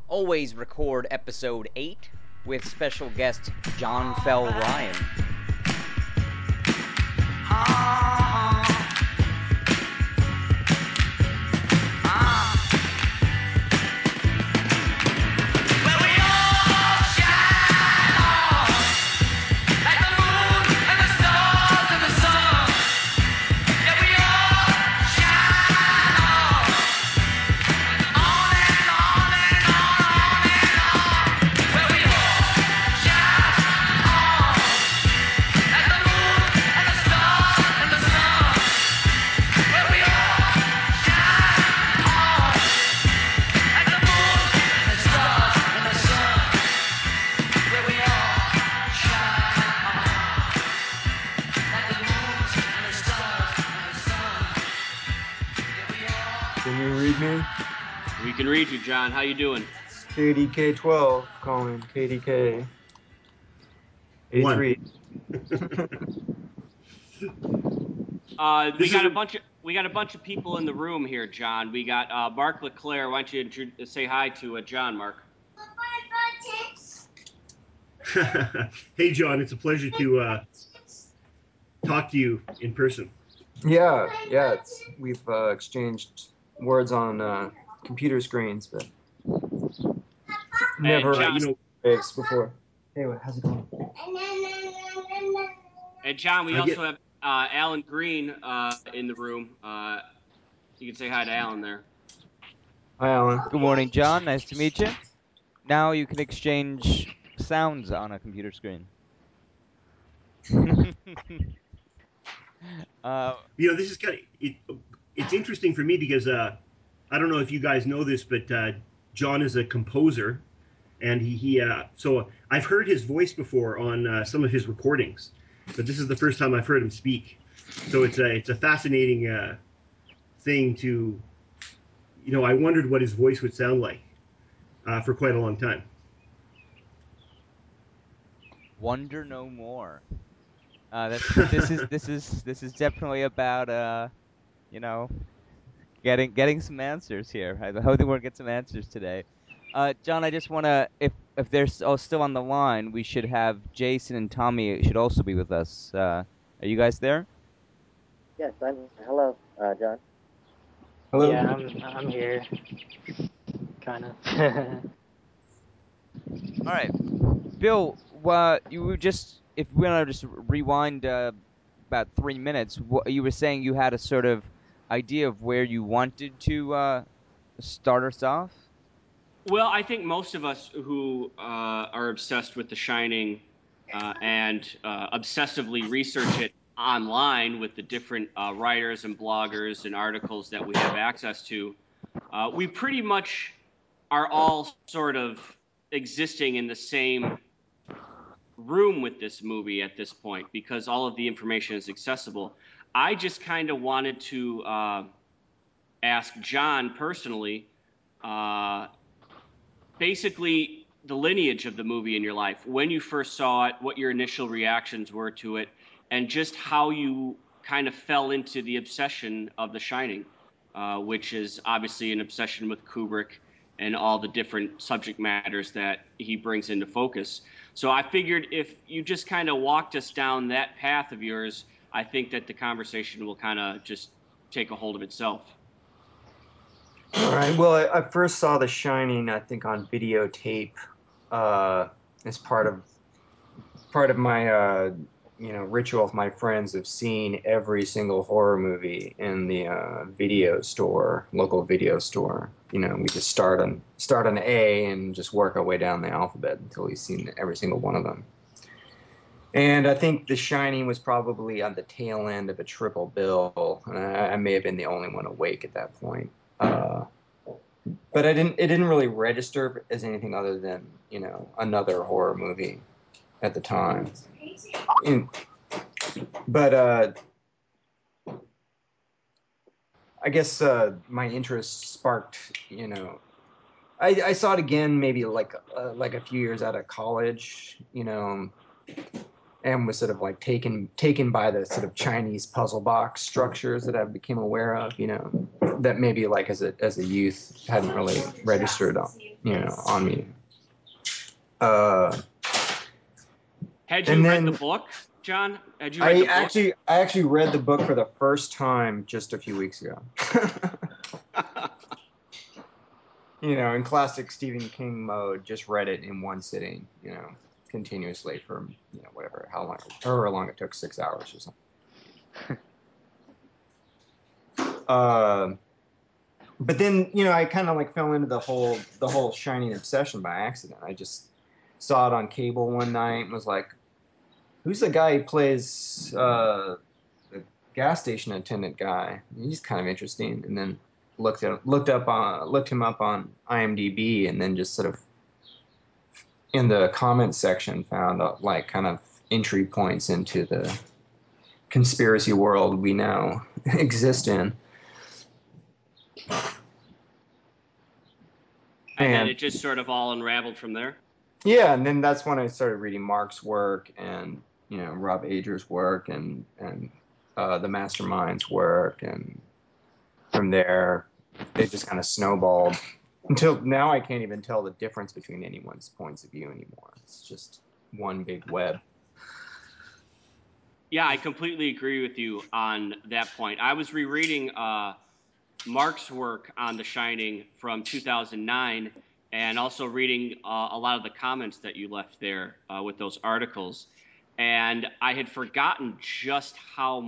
always record episode 8 with special guest John Fell Ryan. Can you read me? We can read you, John. How you doing? KDK12 calling KDK 83. We got a bunch of people in the room here, John. We got Mark LeClaire. Why don't you say hi to John, Mark? Hey, John. It's a pleasure to talk to you in person. Yeah. We've exchanged words on computer screens, but never waves before. Hey, how's it going? And John, we also have Alan Green in the room. You can say hi to Alan there. Hi, Alan. Good morning, John. Nice to meet you. Now you can exchange sounds on a computer screen. This is it's interesting for me because I don't know if you guys know this, but John is a composer, and so I've heard his voice before on some of his recordings, but this is the first time I've heard him speak. So it's a fascinating thing to, I wondered what his voice would sound like for quite a long time. Wonder no more. This is definitely about getting some answers here. I hope we'll get some answers today. John, I just wanna if they're still on the line, we should have Jason and Tommy should also be with us. Are you guys there? Yes, hello, John. Hello. Yeah, I'm here. Kind of. All right, Bill. You were just if we want to just rewind about 3 minutes. You were saying you had a sort of idea of where you wanted to start us off. Well, I think most of us who are obsessed with The Shining and obsessively research it online with the different writers and bloggers and articles that we have access to, we pretty much are all sort of existing in the same room with this movie at this point because all of the information is accessible. I just kind of wanted to ask John personally, basically the lineage of the movie in your life, when you first saw it, what your initial reactions were to it, and just how you kind of fell into the obsession of The Shining, which is obviously an obsession with Kubrick and all the different subject matters that he brings into focus. So I figured if you just kind of walked us down that path of yours, I think that the conversation will kind of just take a hold of itself. All right. Well, I first saw The Shining, I think, on videotape as part of my ritual with my friends of seeing every single horror movie in the local video store. We just start on A and just work our way down the alphabet until we've seen every single one of them. And I think The Shining was probably on the tail end of a triple bill. I may have been the only one awake at that point. But it didn't really register as anything other than, another horror movie at the time. But I guess my interest sparked, I saw it again maybe like a few years out of college, and was sort of like taken by the sort of Chinese puzzle box structures that I became aware of, that maybe like as a youth hadn't really registered on, on me. Had you read the book, John? Had you read the book? I actually read the book for the first time just a few weeks ago. In classic Stephen King mode, just read it in one sitting, continuously for, however long it took, 6 hours or something. But then, I kind of like fell into the whole Shining obsession by accident. I just saw it on cable one night and was like, who's the guy who plays the gas station attendant guy? He's kind of interesting. And then looked him up on IMDb, and then just sort of in the comments section found like kind of entry points into the conspiracy world we now exist in. And then it just sort of all unraveled from there? Yeah, and then that's when I started reading Mark's work and, Rob Ager's work and the Mastermind's work, and from there it just kind of snowballed until now. I can't even tell the difference between anyone's points of view anymore. It's just one big web. Yeah, I completely agree with you on that point. I was rereading Mark's work on The Shining from 2009, and also reading a lot of the comments that you left there with those articles. And I had forgotten just how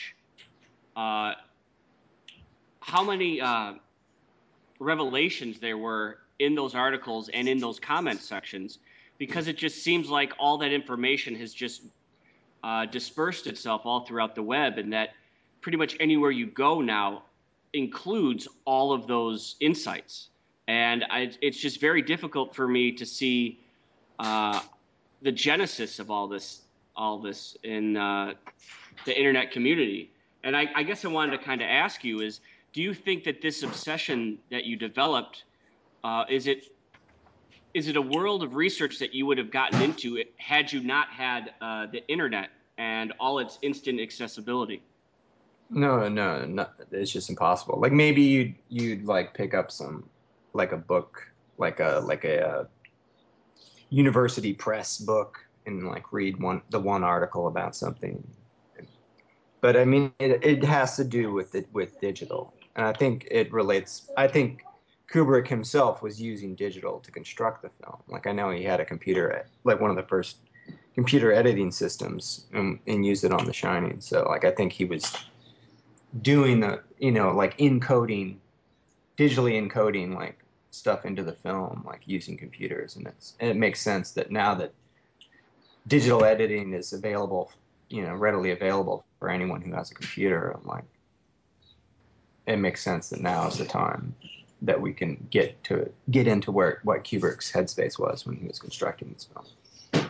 many revelations there were in those articles and in those comment sections, because it just seems like all that information has just dispersed itself all throughout the web, and that pretty much anywhere you go now includes all of those insights. And it's just very difficult for me to see the genesis of all this in the internet community. And I guess I wanted to kind of ask you is, do you think that this obsession that you developed, is it a world of research that you would have gotten into had you not had the internet and all its instant accessibility? No, it's just impossible. Like maybe you'd like pick up some, like a book, like a university press book, and like read the one article about something. But I mean, it has to do with digital, and I think it relates. I think Kubrick himself was using digital to construct the film. Like I know he had a computer, like one of the first computer editing systems, and used it on The Shining. So like I think he was doing the, like digitally encoding like stuff into the film, like using computers, and it makes sense that now that digital editing is available, readily available for anyone who has a computer, like it makes sense that now is the time that we can get into what Kubrick's headspace was when he was constructing this film.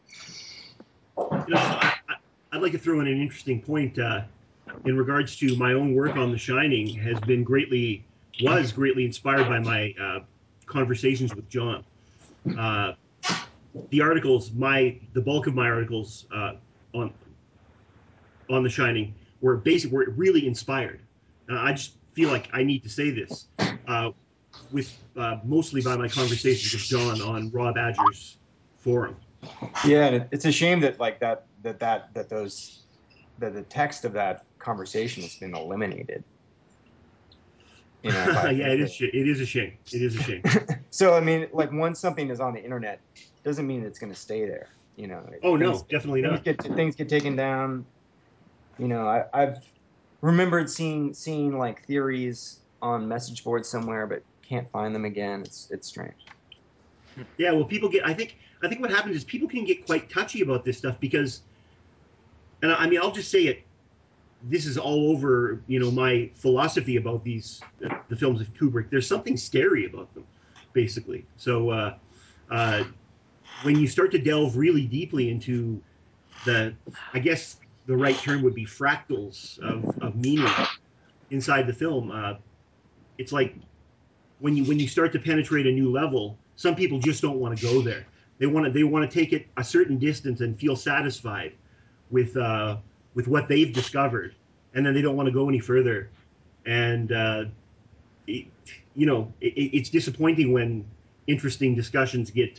I'd like to throw in an interesting point in regards to my own work on The Shining. Was greatly inspired by my conversations with John. The articles, the bulk of my articles on The Shining were really inspired. I just feel like I need to say this mostly by my conversations with John on Rob Ager's forum. Yeah, and it's a shame that like that the text of that conversation has been eliminated. Yeah, it is a shame. It is a shame. So I mean, like once something is on the internet, doesn't mean it's going to stay there. No, definitely not. Things get taken down. I've remembered seeing like theories on message boards somewhere, but can't find them again. It's strange. Yeah, well, I think what happens is people can get quite touchy about this stuff because, and I mean, I'll just say it. This is all over, my philosophy about the films of Kubrick. There's something scary about them, basically. So when you start to delve really deeply into I guess the right term would be fractals of meaning inside the film, it's like when you start to penetrate a new level, some people just don't want to go there. They want to take it a certain distance and feel satisfied with what they've discovered, and then they don't want to go any further. And it's disappointing when interesting discussions get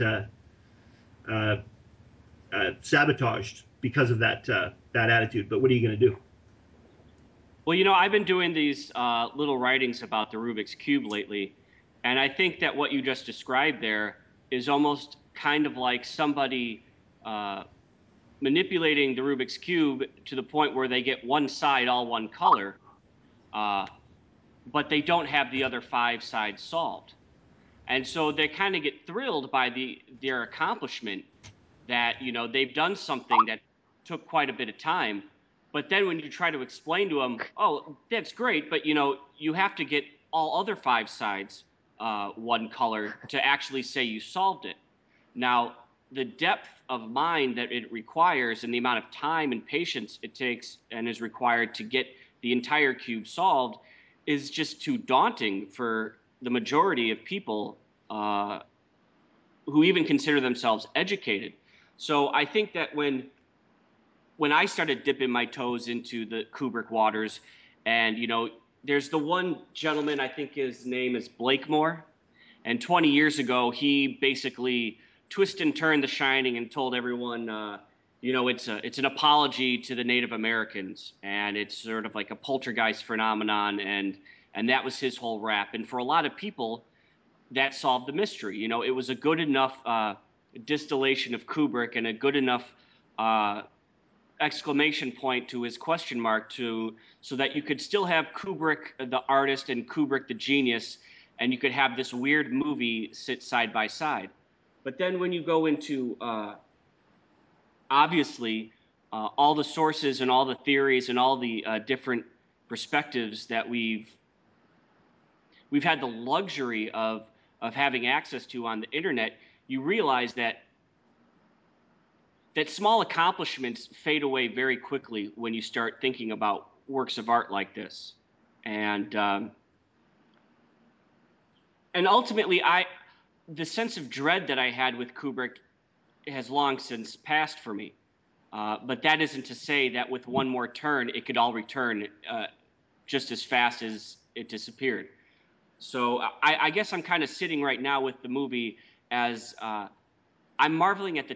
sabotaged because of that attitude. But what are you going to do? Well, I've been doing these little writings about the Rubik's Cube lately, and I think that what you just described there is almost kind of like somebody manipulating the Rubik's Cube to the point where they get one side all one color, but they don't have the other 5 sides solved. And so they kind of get thrilled by their accomplishment that, they've done something that took quite a bit of time. But then when you try to explain to them, oh, that's great, but, you have to get all other 5 sides one color to actually say you solved it. Now, the depth of mind that it requires and the amount of time and patience it takes and is required to get the entire cube solved is just too daunting for the majority of people who even consider themselves educated. So I think that when I started dipping my toes into the Kubrick waters, and there's the one gentleman, I think his name is Blakemore, and 20 years ago he basically twisted and turned The Shining and told everyone, it's an apology to the Native Americans, and it's sort of like a poltergeist phenomenon, and that was his whole rap. And for a lot of people, that solved the mystery. It was a good enough distillation of Kubrick and a good enough exclamation point to his question mark so that you could still have Kubrick the artist and Kubrick the genius, and you could have this weird movie sit side by side. But then when you go into obviously all the sources and all the theories and all the different perspectives that we've had the luxury of having access to on the internet, you realize that small accomplishments fade away very quickly when you start thinking about works of art like this. And ultimately, the sense of dread that I had with Kubrick has long since passed for me. But that isn't to say that with one more turn, it could all return just as fast as it disappeared. So I guess I'm kind of sitting right now with the movie as I'm marveling at the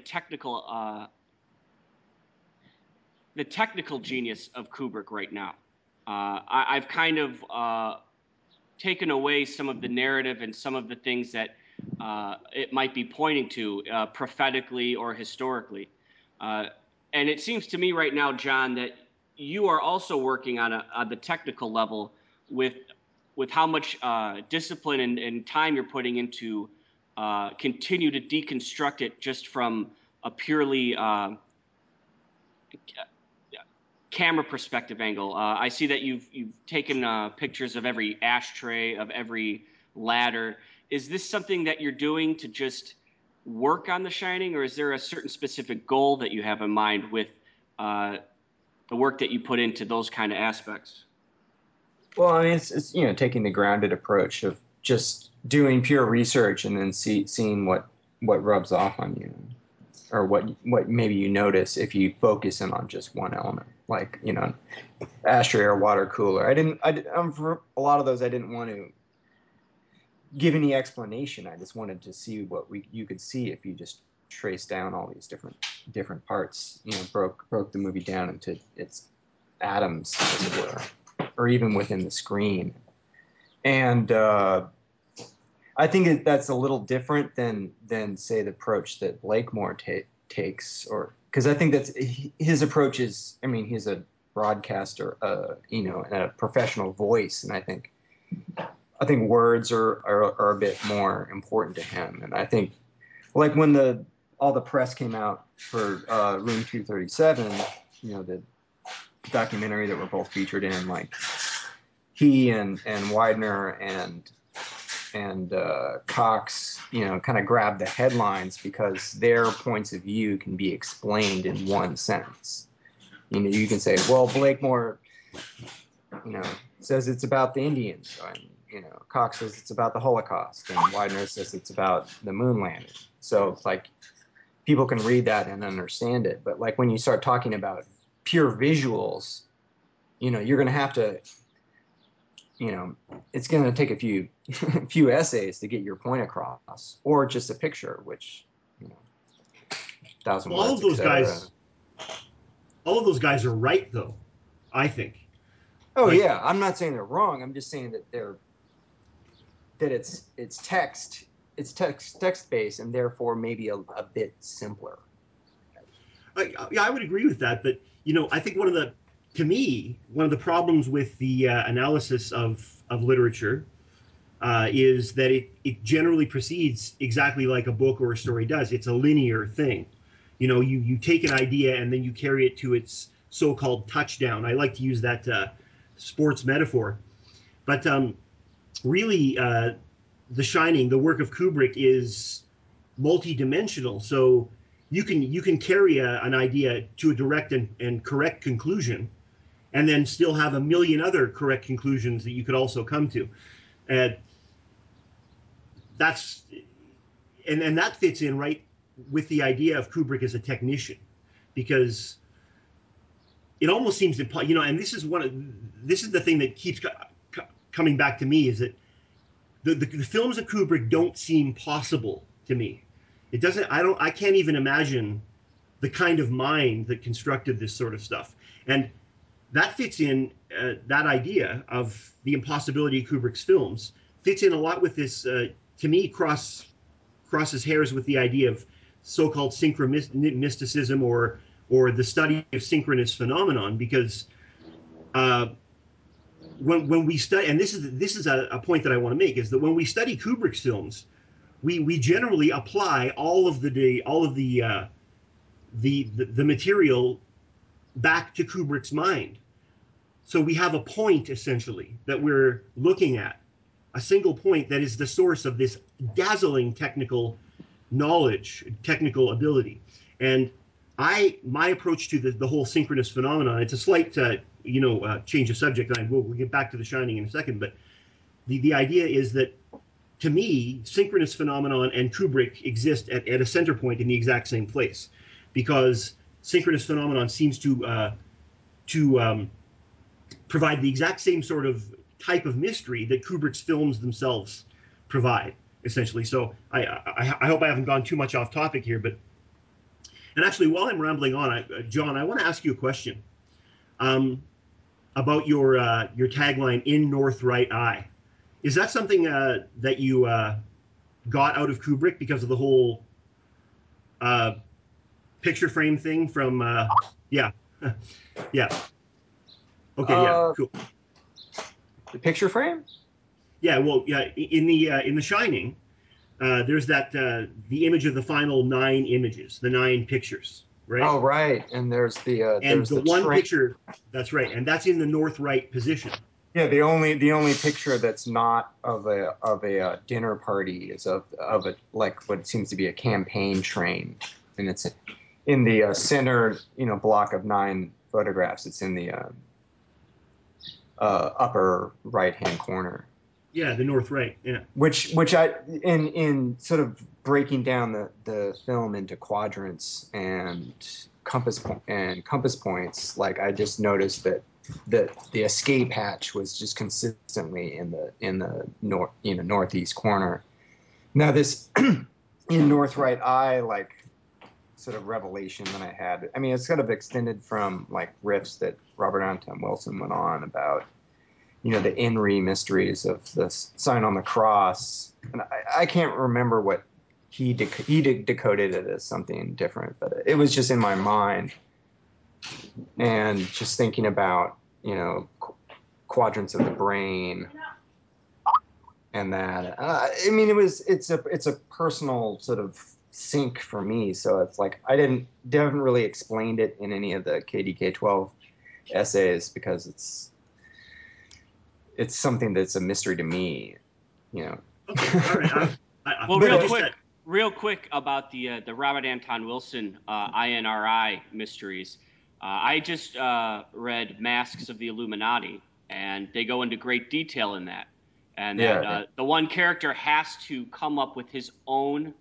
technical genius of Kubrick right now. I've kind of taken away some of the narrative and some of the things that it might be pointing to prophetically or historically. And it seems to me right now, John, that you are also working on the technical level with how much discipline and time you're putting into continue to deconstruct it just from a purely camera perspective angle. I see that you've taken pictures of every ashtray, of every ladder. Is this something that you're doing to just work on The Shining, or is there a certain specific goal that you have in mind with the work that you put into those kind of aspects? Well, I mean, it's taking the grounded approach of just doing pure research and then seeing what rubs off on you, or what maybe you notice if you focus in on just one element, like ashtray or water cooler. For a lot of those, I didn't want to give any explanation. I just wanted to see what you could see if you just trace down all these different parts. Broke the movie down into its atoms, as it were, or even within the screen. And I think that's a little different than say the approach that Blakemore takes, or because I think that's his approach is. I mean, he's a broadcaster, and a professional voice, and I think words are a bit more important to him. And I think, like when all the press came out for Room 237, the documentary that we're both featured in, like he and Widener and Cox, kind of grabbed the headlines because their points of view can be explained in one sentence. You can say, well, Blakemore, says it's about the Indians, and Cox says it's about the Holocaust, and Widener says it's about the moon landing. So it's like people can read that and understand it. But like when you start talking about pure visuals, you're going to have to, it's going to take a few few essays to get your point across, or just a picture, which, 1,000 Well, words, etc. All of those guys are right, though. I think. Oh Like, yeah, I'm not saying they're wrong. I'm just saying that it's text based, and therefore maybe a bit simpler. yeah, I would agree with that. But I think to me, one of the problems with the analysis of literature is that it generally proceeds exactly like a book or a story does. It's a linear thing. You take an idea and then you carry it to its so-called touchdown. I like to use that sports metaphor, but really, The Shining, the work of Kubrick, is multi-dimensional. So you can carry an idea to a direct and correct conclusion, and then still have a million other correct conclusions that you could also come to. And that's and that fits in right with the idea of Kubrick as a technician, because it almost seems impossible. And this is the thing that keeps coming back to me, is that the films of Kubrick don't seem possible to me. It doesn't. I can't even imagine the kind of mind that constructed this sort of stuff, and that fits in. That idea of the impossibility of Kubrick's films fits in a lot with this. To me, crosses hairs with the idea of so-called synchromysticism, or the study of synchronous phenomenon, because when we study, and this is a point that I want to make, is that when we study Kubrick's films, we generally apply all of the material back to Kubrick's mind. So we have a point, essentially, that we're looking at, a single point that is the source of this dazzling technical knowledge, technical ability. And my approach to the whole synchronous phenomenon, it's a slight change of subject, and we'll get back to The Shining in a second, but the idea is that, to me, synchronous phenomenon and Kubrick exist at a center point in the exact same place, because synchronous phenomenon seems to provide the exact same sort of type of mystery that Kubrick's films themselves provide, essentially. So I hope I haven't gone too much off topic here, and actually, while I'm rambling on, John, I want to ask you a question about your tagline, "In North Right Eye." Is that something that you got out of Kubrick because of the whole picture frame thing from? Yeah, yeah. Okay, yeah, cool. The picture frame? Yeah, well, yeah. In the Shining, there's that the image of the final 9 images, the 9 pictures, right? Oh, right. And there's the one picture. That's right, and that's in the north right position. Yeah, the only picture that's not of a dinner party is of a, like, what seems to be a campaign train, and it's in the center, block of 9 photographs. It's in the upper right hand corner. Yeah, the north right. Yeah. Which I in sort of breaking down the film into quadrants and compass points, like, I just noticed that the escape hatch was just consistently in the northeast corner. Now this in north right eye, like, sort of revelation that I had. I mean, it's sort of extended from, like, riffs that Robert Anton Wilson went on about, the INRI mysteries of the sign on the cross. And I can't remember what he decoded it as something different, but it was just in my mind. And just thinking about, quadrants of the brain and that. I mean, it's a personal sort of sync for me. So it's like I haven't really explained it in any of the KDK 12 essays, because it's something that's a mystery to me, Okay, all right. Well, real quick about the Robert Anton Wilson INRI mysteries. I just read Masks of the Illuminati, and they go into great detail in that. And that the one character has to come up with his own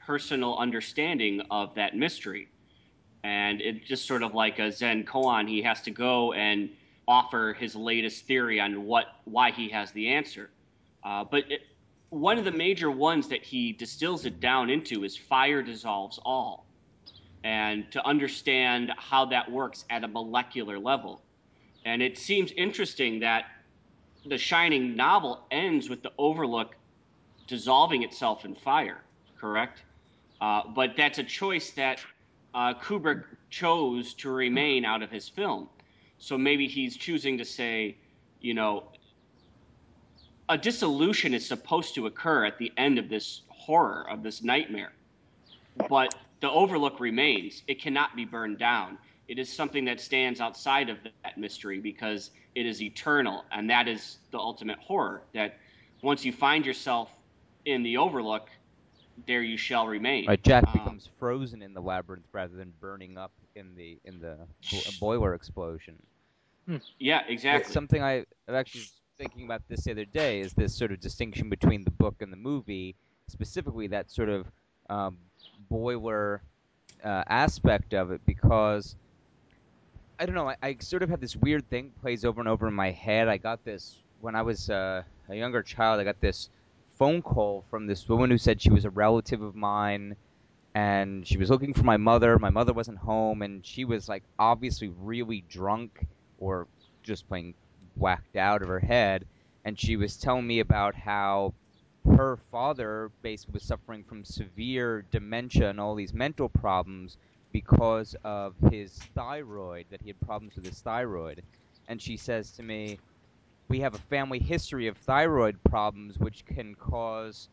personal understanding of that mystery. And it's just sort of like a Zen koan. He has to go and offer his latest theory on why he has the answer. But one of the major ones that he distills it down into is fire dissolves all, and to understand how that works at a molecular level. And it seems interesting that the Shining novel ends with the Overlook dissolving itself in fire, correct? But that's a choice that Kubrick chose to remain out of his film. So maybe he's choosing to say, you know, a dissolution is supposed to occur at the end of this horror, of this nightmare. But the Overlook remains. It cannot be burned down. It is something that stands outside of that mystery because it is eternal. And that is the ultimate horror, that once you find yourself in the Overlook, there you shall remain. Right, Jack becomes frozen in the labyrinth rather than burning up in the boiler explosion. Yeah, exactly. Something I actually was thinking about this the other day is this sort of distinction between the book and the movie, specifically that sort of boiler aspect of it, because I don't know, I sort of had this weird thing plays over and over in my head. I got this when I was a younger child. I got this phone call from this woman who said she was a relative of mine, and she was looking for my mother. My mother wasn't home, and she was like obviously really drunk or just plain whacked out of her head. And she was telling me about how her father basically was suffering from severe dementia and all these mental problems because of his thyroid, that he had problems with his thyroid. And she says to me, we have a family history of thyroid problems, which can cause,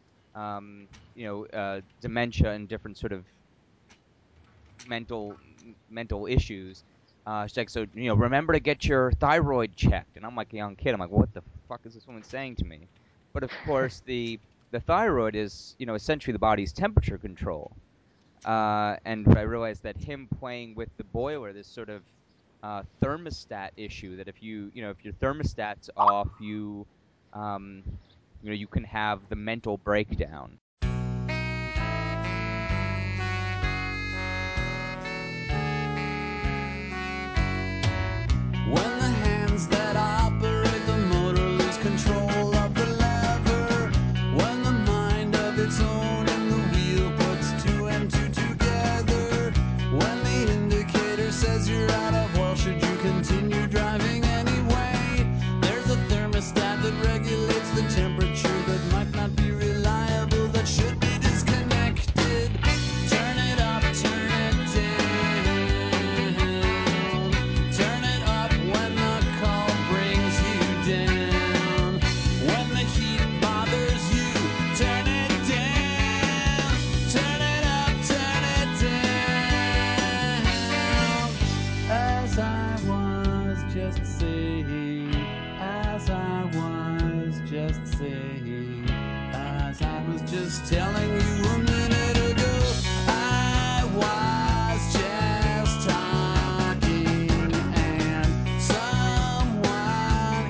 dementia and different sort of mental issues. She's like, so remember to get your thyroid checked. And I'm like a young kid. I'm like, what the fuck is this woman saying to me? But of course, the thyroid is essentially the body's temperature control. And I realized that him playing with the boiler, this sort of thermostat issue, that if if your thermostat's off, you can have the mental breakdown. When the hands that operate the motor lose control of the lever, when the mind of its own in the wheel puts two and two together, when the indicator says you're out of oil, should you continue driving anyway? There's a thermostat that regulates the temperature that might not be reliable, that should be disconnected. Turn it up, turn it down. Turn it up when the call brings you down. When the heat bothers you, turn it down. Turn it up, turn it down. As I was just saying, as I was just saying, as I was just telling you a minute ago, I was just talking and someone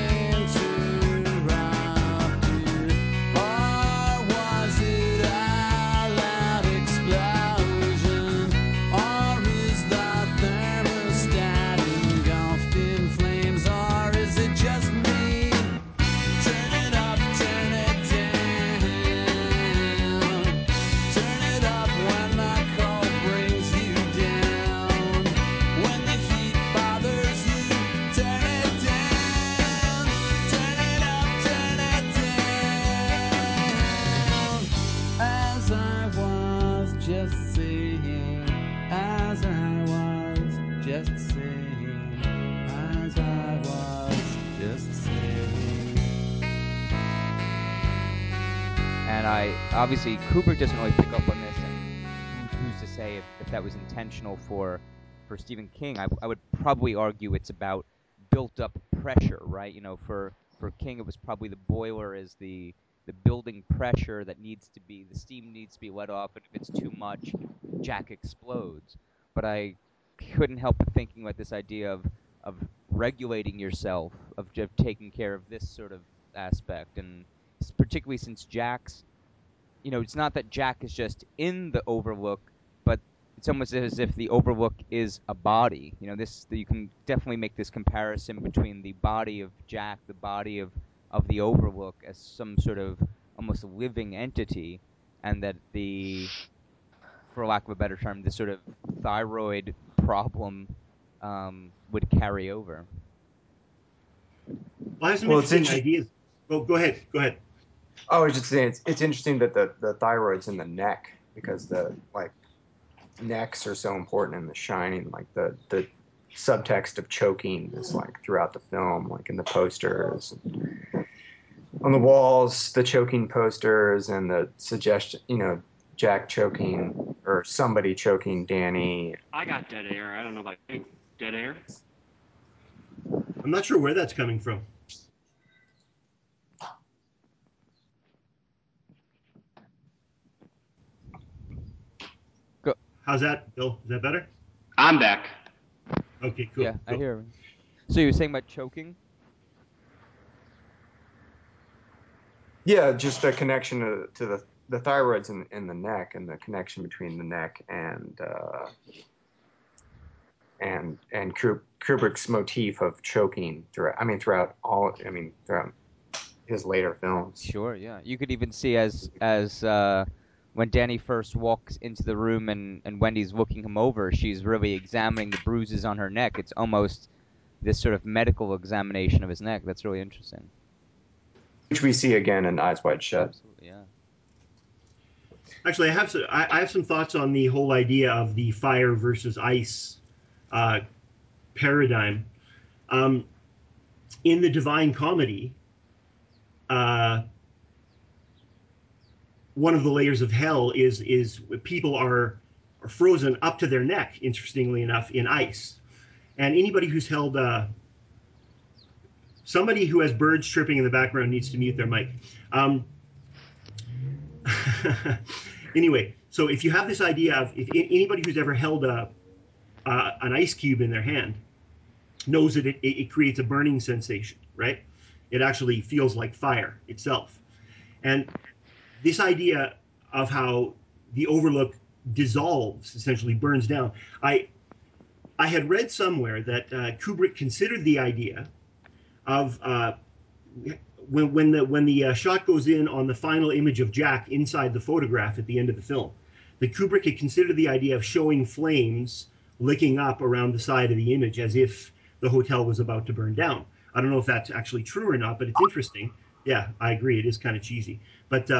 interrupted. Or was it a loud explosion? Or is the thermostat engulfed in flames? Or is it just me? Turn it up, turn it down. Turn it up when the cold brings you down. When the heat bothers you, turn it down. Turn it up, turn it down. As I was just saying, as I was just saying, as I was just saying. And obviously Kubrick doesn't really pick up on this, and who's to say if that was intentional for Stephen King? I would probably argue it's about built up pressure, right? For King, it was probably the boiler is the building pressure that the steam needs to be let off, and if it's too much, Jack explodes. But I couldn't help but thinking about this idea of regulating yourself, of taking care of this sort of aspect, and particularly since Jack's it's not that Jack is just in the Overlook, but it's almost as if the Overlook is a body. You can definitely make this comparison between the body of Jack, the body of the Overlook, as some sort of almost living entity, and that for lack of a better term, the sort of thyroid problem would carry over. Well, I have some Well, it's interesting ideas. Go ahead. I was just saying it's interesting that the thyroid's in the neck, because the necks are so important in The Shining. Like the subtext of choking is like throughout the film, like in the posters, on the walls, the choking posters, and the suggestion, Jack choking or somebody choking Danny. I got dead air. I don't know about you. Dead air? I'm not sure where that's coming from. Go. How's that, Bill? Is that better? I'm back. Okay, cool. Yeah, I hear. So you were saying about choking? Yeah, just the connection to the thyroid's in the neck, and the connection between the neck and Kubrick's motif of choking throughout his later films. Sure, yeah. You could even see as when Danny first walks into the room and Wendy's looking him over, she's really examining the bruises on her neck. It's almost this sort of medical examination of his neck. That's really interesting. Which we see again in Eyes Wide Shut. Absolutely, yeah. Actually, I have some thoughts on the whole idea of the fire versus ice paradigm. In the Divine Comedy, one of the layers of hell is people are frozen up to their neck, interestingly enough, in ice. And anybody who's held somebody who has birds chirping in the background needs to mute their mic. Anyway, so if you have this idea of if anybody who's ever held an ice cube in their hand knows that it creates a burning sensation, right? It actually feels like fire itself. And this idea of how the Overlook dissolves, essentially burns down. I had read somewhere that Kubrick considered the idea of when the shot goes in on the final image of Jack inside the photograph at the end of the film, that Kubrick had considered the idea of showing flames licking up around the side of the image as if the hotel was about to burn down. I don't know if that's actually true or not, but it's interesting. Yeah, I agree. It is kind of cheesy, but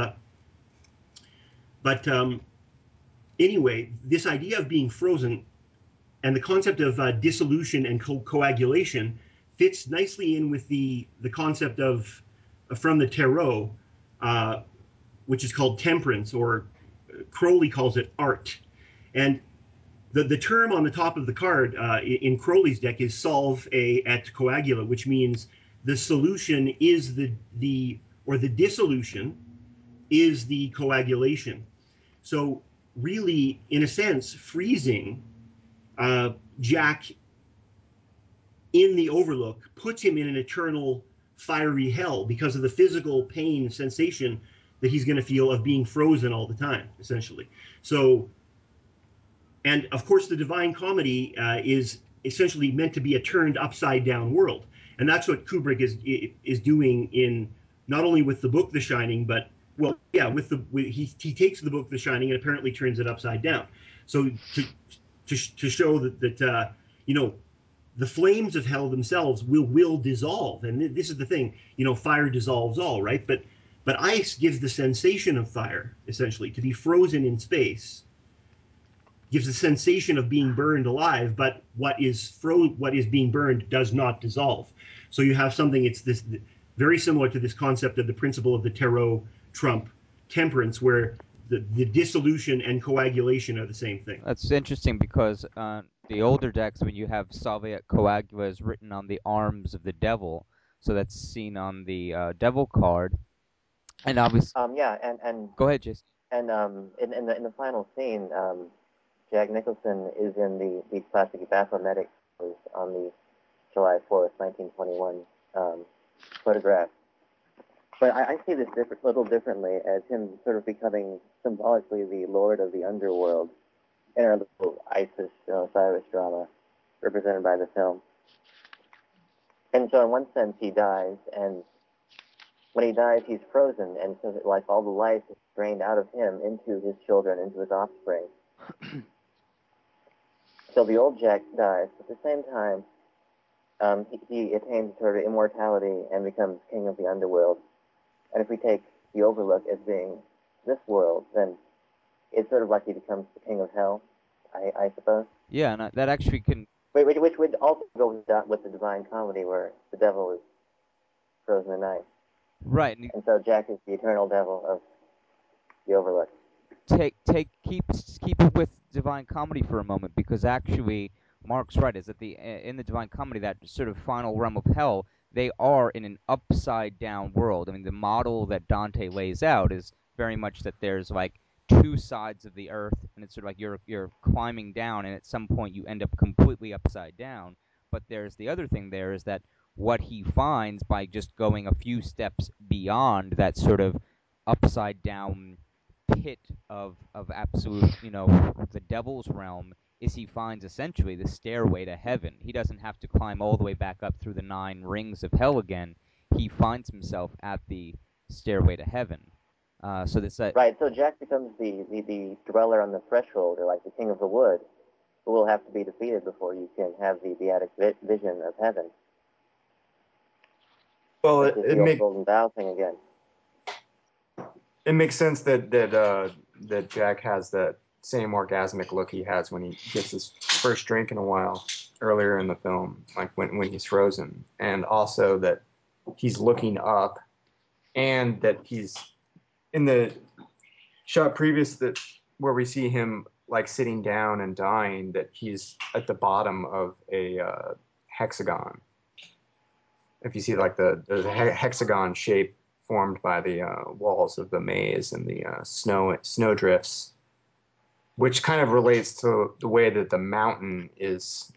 anyway, this idea of being frozen and the concept of dissolution and coagulation fits nicely in with the concept of from the Tarot, which is called temperance, or Crowley calls it art. And the term on the top of the card in Crowley's deck is solve et coagula, which means the solution is the dissolution is the coagulation. So really, in a sense, freezing Jack in the Overlook puts him in an eternal fiery hell because of the physical pain sensation that he's going to feel of being frozen all the time, essentially. So, and of course, the Divine Comedy is essentially meant to be a turned upside down world, and that's what Kubrick is doing in not only with the book The Shining, but he takes the book The Shining and apparently turns it upside down. So to show that the flames of hell themselves will dissolve, and this is the thing, fire dissolves all, right? But ice gives the sensation of fire, essentially. To be frozen in space gives the sensation of being burned alive, but what is being burned does not dissolve. So you have something, it's this very similar to this concept of the principle of the Tarot trump temperance, where the dissolution and coagulation are the same thing. That's interesting because the older decks, when you have Salve et Coagula is written on the arms of the devil, so that's seen on the devil card, and obviously. Yeah, and Go ahead, Jason. And in the final scene, Jack Nicholson is in the classic Baphomet pose on the July 4th, 1921 photograph. But I see this little differently as him sort of becoming symbolically the lord of the underworld in our little Isis Osiris drama represented by the film. And so in one sense he dies, and when he dies he's frozen, and so that, like, all the life is drained out of him into his children, into his offspring. So the old Jack dies, but at the same time he attains sort of immortality and becomes king of the underworld. And if we take the Overlook as being this world, then it's sort of like he becomes the king of hell, I suppose. Yeah, and that actually can. Which would also go with the Divine Comedy, where the devil is frozen in ice. Right. And so Jack is the eternal devil of the Overlook. Keep it with Divine Comedy for a moment, because actually Mark's right. Is that in the Divine Comedy, that sort of final realm of hell, they are in an upside down world. I mean, the model that Dante lays out is very much that there's like two sides of the earth, and it's sort of like you're climbing down, and at some point you end up completely upside down. But there's the other thing there is that what he finds by just going a few steps beyond that sort of upside down pit of absolute, the devil's realm, is he finds essentially the stairway to heaven. He doesn't have to climb all the way back up through the 9 rings of hell again. He finds himself at the stairway to heaven. So this Right, so Jack becomes the dweller on the threshold, or like the king of the wood, who will have to be defeated before you can have the beatific vision of heaven. Well, This is the old Golden Bough thing again. It makes sense that Jack has that same orgasmic look he has when he gets his first drink in a while earlier in the film, like when he's frozen, and also that he's looking up, and that he's in the shot previous that where we see him like sitting down and dying, that he's at the bottom of a hexagon. If you see like the hexagon shape formed by the walls of the maze and the snow drifts, which kind of relates to the way that the mountain is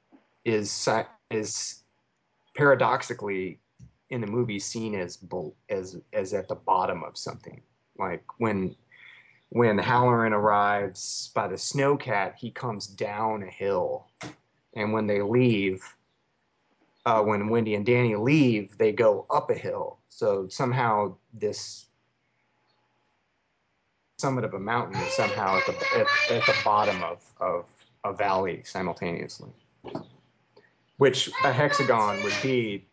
paradoxically in the movie seen as at the bottom of something. Like when Halloran arrives by the snowcat, he comes down a hill, and when they leave, when Wendy and Danny leave, they go up a hill. So somehow this summit of a mountain is somehow at the bottom of a valley simultaneously, which a hexagon would be,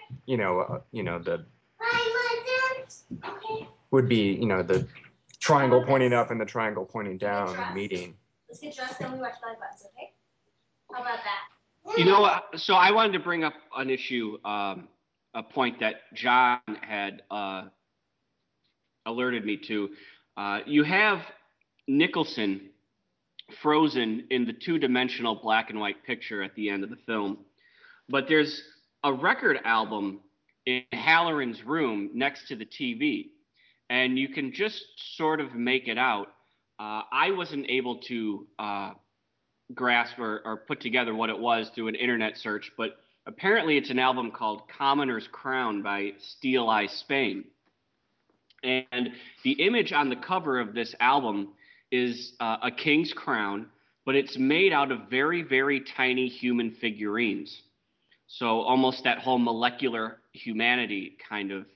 the triangle pointing up and the triangle pointing down meeting. Let's get dressed, then we watch Live Buttons, okay? How about that? So I wanted to bring up an issue, a point that John had alerted me to. You have Nicholson frozen in the 2-dimensional black and white picture at the end of the film, but there's a record album in Halloran's room next to the TV, and you can just sort of make it out. I wasn't able to grasp or put together what it was through an internet search, but apparently it's an album called Commoner's Crown by Steel Eye Spain. And the image on the cover of this album is a king's crown, but it's made out of very, very tiny human figurines. So almost that whole molecular humanity kind of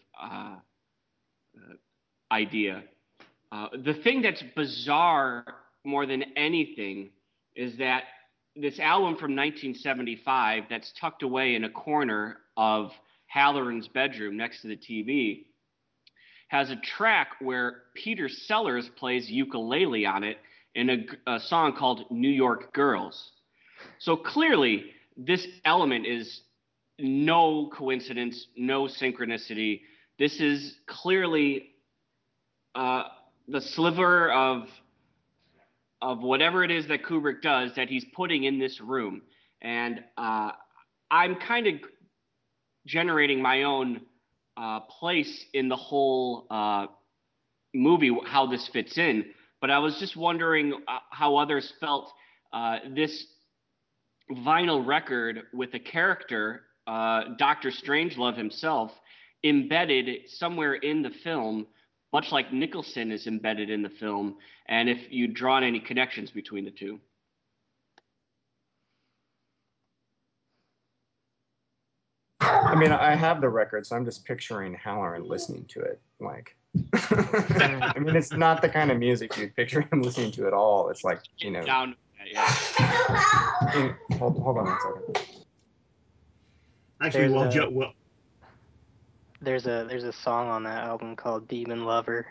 idea. The thing that's bizarre more than anything is that this album from 1975 that's tucked away in a corner of Halloran's bedroom next to the TV has a track where Peter Sellers plays ukulele on it in a song called New York Girls. So clearly, this element is no coincidence, no synchronicity. This is clearly the sliver of whatever it is that Kubrick does that he's putting in this room. And I'm kind of generating my own place in the whole movie, how this fits in. But I was just wondering how others felt this vinyl record with a character, Dr. Strangelove himself, embedded somewhere in the film, much like Nicholson is embedded in the film, and if you'd drawn any connections between the two. I mean, I have the record, so I'm just picturing Halloran listening to it. Like, I mean, it's not the kind of music you'd picture him listening to at all. It's like, you know. Down, yeah. Hold on one second. Actually, there's a song on that album called Demon Lover.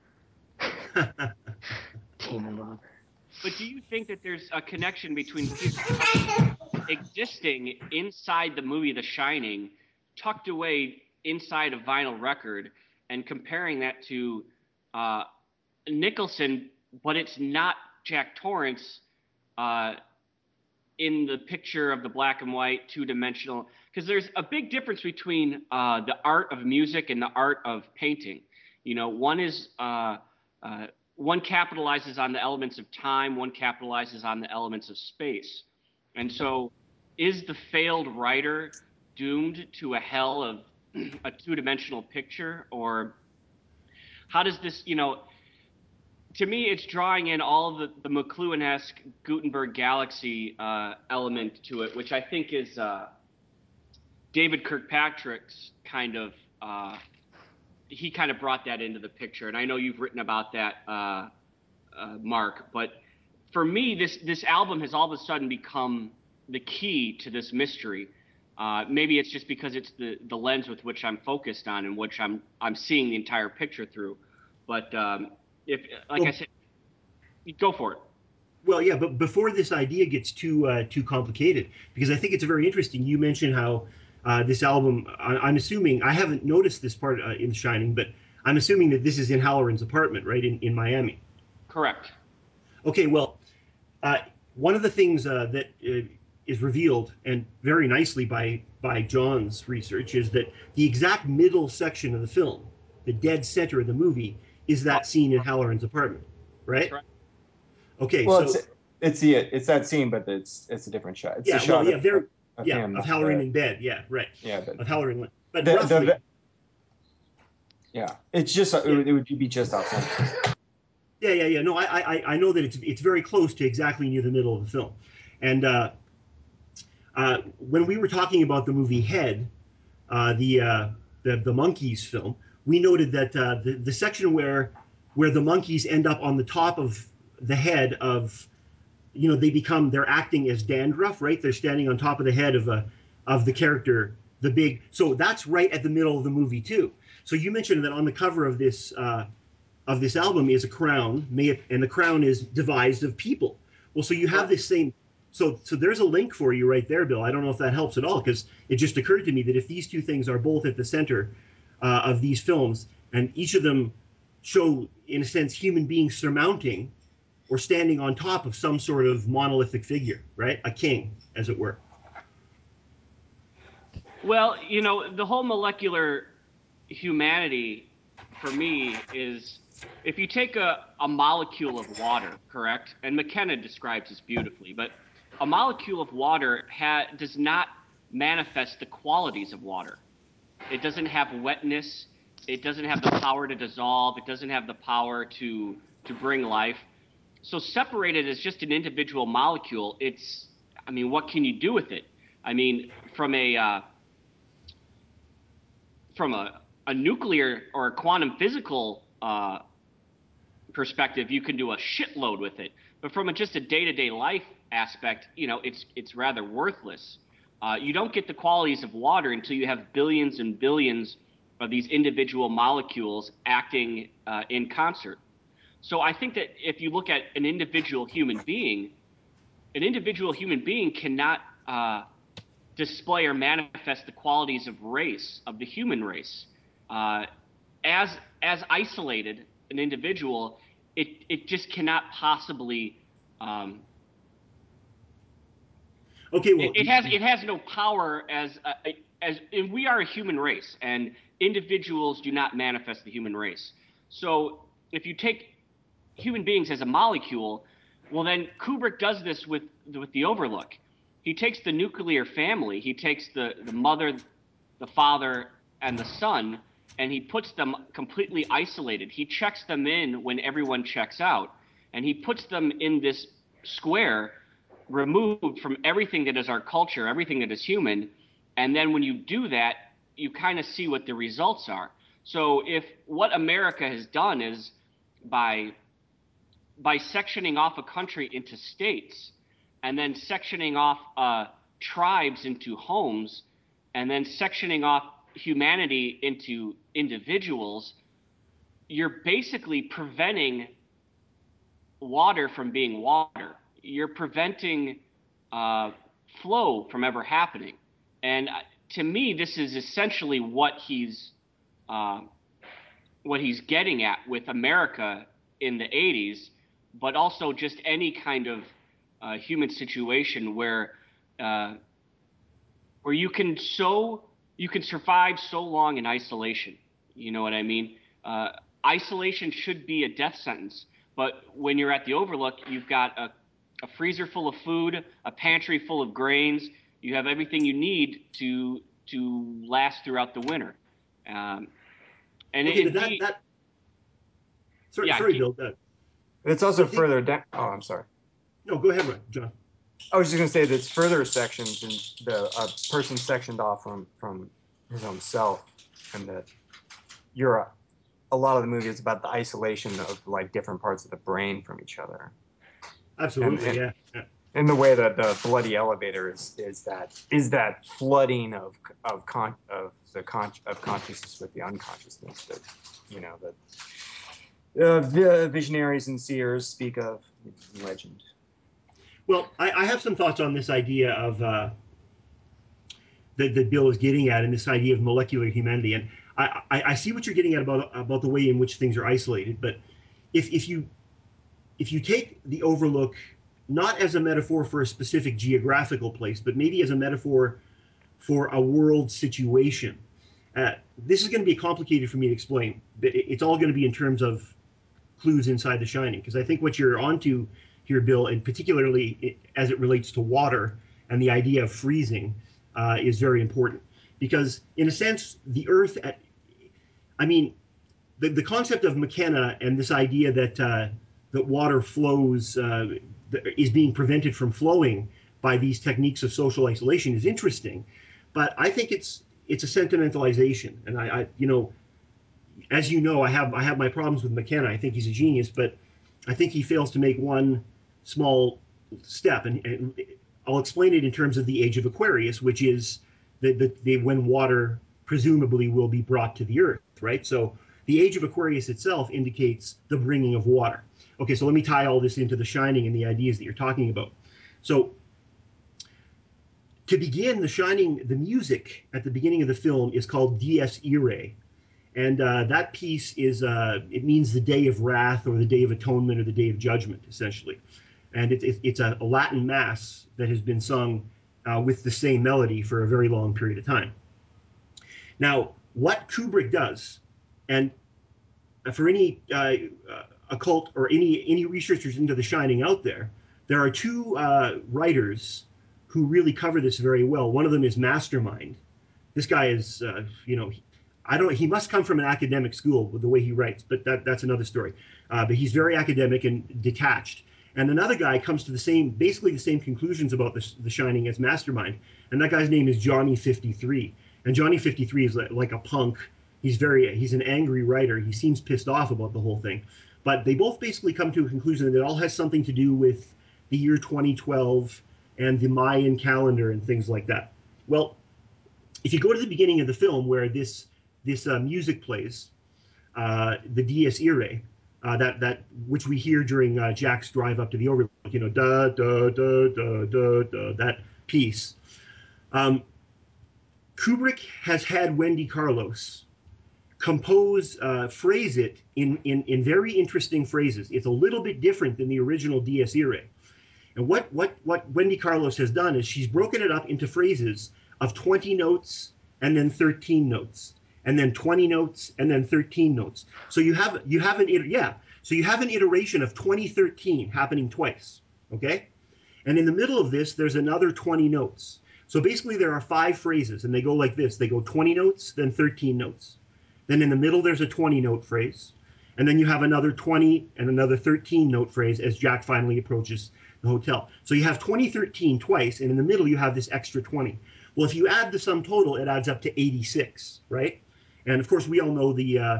Demon Lover. But do you think that there's a connection between Peter existing inside the movie The Shining, tucked away inside a vinyl record, and comparing that to Nicholson, but it's not Jack Torrance in the picture of the black and white, two-dimensional? Because there's a big difference between the art of music and the art of painting. You know, one is one capitalizes on the elements of time, one capitalizes on the elements of space. And so is the failed writer doomed to a hell of a two-dimensional picture? Or how does this, you know, to me, it's drawing in all the McLuhan-esque Gutenberg Galaxy element to it, which I think is David Kirkpatrick's kind of, he kind of brought that into the picture. And I know you've written about that, Mark, but for me, this album has all of a sudden become the key to this mystery. Maybe it's just because it's the lens with which I'm focused on and which I'm seeing the entire picture through. But I said, go for it. Well, yeah, but before this idea gets too complicated, because I think it's very interesting. You mentioned how this album, I'm assuming, I haven't noticed this part in Shining, but I'm assuming that this is in Halloran's apartment, right, in Miami. Correct. Okay, well, one of the things that is revealed, and very nicely by John's research, is that the exact middle section of the film, the dead center of the movie, is that scene in Halloran's apartment, right? That's right. Okay, Well, so it's that scene, but it's a different shot. It's a shot of him, of Halloran in bed. Yeah, right. Yeah, but of Halloran. But roughly, yeah, it's just it would be just off center. Yeah. No, I know that it's very close to exactly near the middle of the film, and when we were talking about the movie Head, the monkeys film, we noted that the section where the monkeys end up on the top of the head of, you know, they're acting as dandruff, right? They're standing on top of the head of the character, the big. So that's right at the middle of the movie too. So you mentioned that on the cover of this album is a crown, and the crown is devised of people. Well, so you have this same. So there's a link for you right there, Bill. I don't know if that helps at all, because it just occurred to me that if these two things are both at the center of these films, and each of them show, in a sense, human beings surmounting or standing on top of some sort of monolithic figure, right? A king, as it were. Well, you know, the whole molecular humanity, for me, is if you take a molecule of water, correct? And McKenna describes this beautifully, but a molecule of water does not manifest the qualities of water. It doesn't have wetness. It doesn't have the power to dissolve. It doesn't have the power to bring life. So separated as just an individual molecule, what can you do with it? I mean, from a nuclear or a quantum physical perspective, you can do a shitload with it. But from just a day-to-day life aspect, you know, it's rather worthless. You don't get the qualities of water until you have billions and billions of these individual molecules acting in concert. So I think that if you look at an individual human being cannot display or manifest the qualities of the human race. As isolated an individual, it just cannot possibly. Okay, well, it has no power as and we are a human race, and individuals do not manifest the human race. So if you take human beings as a molecule, well, then Kubrick does this with the Overlook. He takes the nuclear family. He takes the mother, the father, and the sun, and he puts them completely isolated. He checks them in when everyone checks out, and he puts them in this square removed from everything that is our culture, everything that is human. And then when you do that, you kind of see what the results are. So if what America has done is by sectioning off a country into states and then sectioning off tribes into homes and then sectioning off humanity into individuals, you're basically preventing water from being water. You're preventing flow from ever happening. And to me, this is essentially what he's getting at with America in the 80s, but also just any kind of human situation where you can survive so long in isolation. You know what I mean? Isolation should be a death sentence, but when you're at the Overlook, you've got a freezer full of food, a pantry full of grains. You have everything you need to last throughout the winter. And okay, sorry, Bill. It's also further down. Oh, I'm sorry. No, go ahead, John. I was just going to say that it's further sections, and a person sectioned off from his own self, and that a lot of the movie is about the isolation of like different parts of the brain from each other. Absolutely, and, yeah. And the way that the bloody elevator is that flooding of consciousness with the unconsciousness that the visionaries and seers speak of in legend. Well, I have some thoughts on this idea of that Bill is getting at, and this idea of molecular humanity. And I see what you're getting at about the way in which things are isolated. But if you take the Overlook not as a metaphor for a specific geographical place, but maybe as a metaphor for a world situation, this is going to be complicated for me to explain. But it's all going to be in terms of clues inside The Shining, because I think what you're onto here, Bill, and particularly as it relates to water and the idea of freezing, is very important. Because in a sense, the Earth, the concept of McKenna and this idea that water flows, is being prevented from flowing by these techniques of social isolation is interesting, but I think it's a sentimentalization. And I as you know, I have my problems with McKenna. I think he's a genius, but I think he fails to make one small step, and I'll explain it in terms of the Age of Aquarius, which is when water presumably will be brought to the Earth, right? So the Age of Aquarius itself indicates the bringing of water. Okay, so let me tie all this into The Shining and the ideas that you're talking about. So to begin, The Shining, the music at the beginning of the film is called Dies Irae. And that piece is, it means the day of wrath or the day of atonement or the day of judgment, essentially. And it's a Latin mass that has been sung with the same melody for a very long period of time. Now, what Kubrick does, and for any occult or any researchers into The Shining out there, there are two writers who really cover this very well. One of them is Mastermind. This guy is, he must come from an academic school with the way he writes, but that's another story. But he's very academic and detached. And another guy comes to basically the same conclusions about The Shining as Mastermind. And that guy's name is Johnny 53. And Johnny 53 is like a punk. He's an angry writer. He seems pissed off about the whole thing. But they both basically come to a conclusion that it all has something to do with the year 2012 and the Mayan calendar and things like that. Well, if you go to the beginning of the film where this music plays, the Dies Irae, that which we hear during Jack's drive up to the Overlook, da da da da da da, that piece. Kubrick has had Wendy Carlos phrase it in very interesting phrases. It's a little bit different than the original Dies Irae. And what Wendy Carlos has done is she's broken it up into phrases of 20 notes and then 13 notes, and then 20 notes and then 13 notes. So you have an iteration of 2013 happening twice, okay? And in the middle of this, there's another 20 notes. So basically, there are 5 phrases, and they go like this. They go 20 notes, then 13 notes. Then in the middle, there's a 20-note phrase. And then you have another 20 and another 13-note phrase as Jack finally approaches the hotel. So you have 2013 twice, and in the middle, you have this extra 20. Well, if you add the sum total, it adds up to 86, right? And of course, we all know the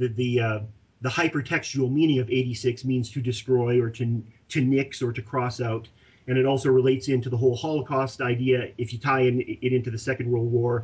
hypertextual meaning of 86 means to destroy or to nix or to cross out. And it also relates into the whole Holocaust idea if you tie it into the Second World War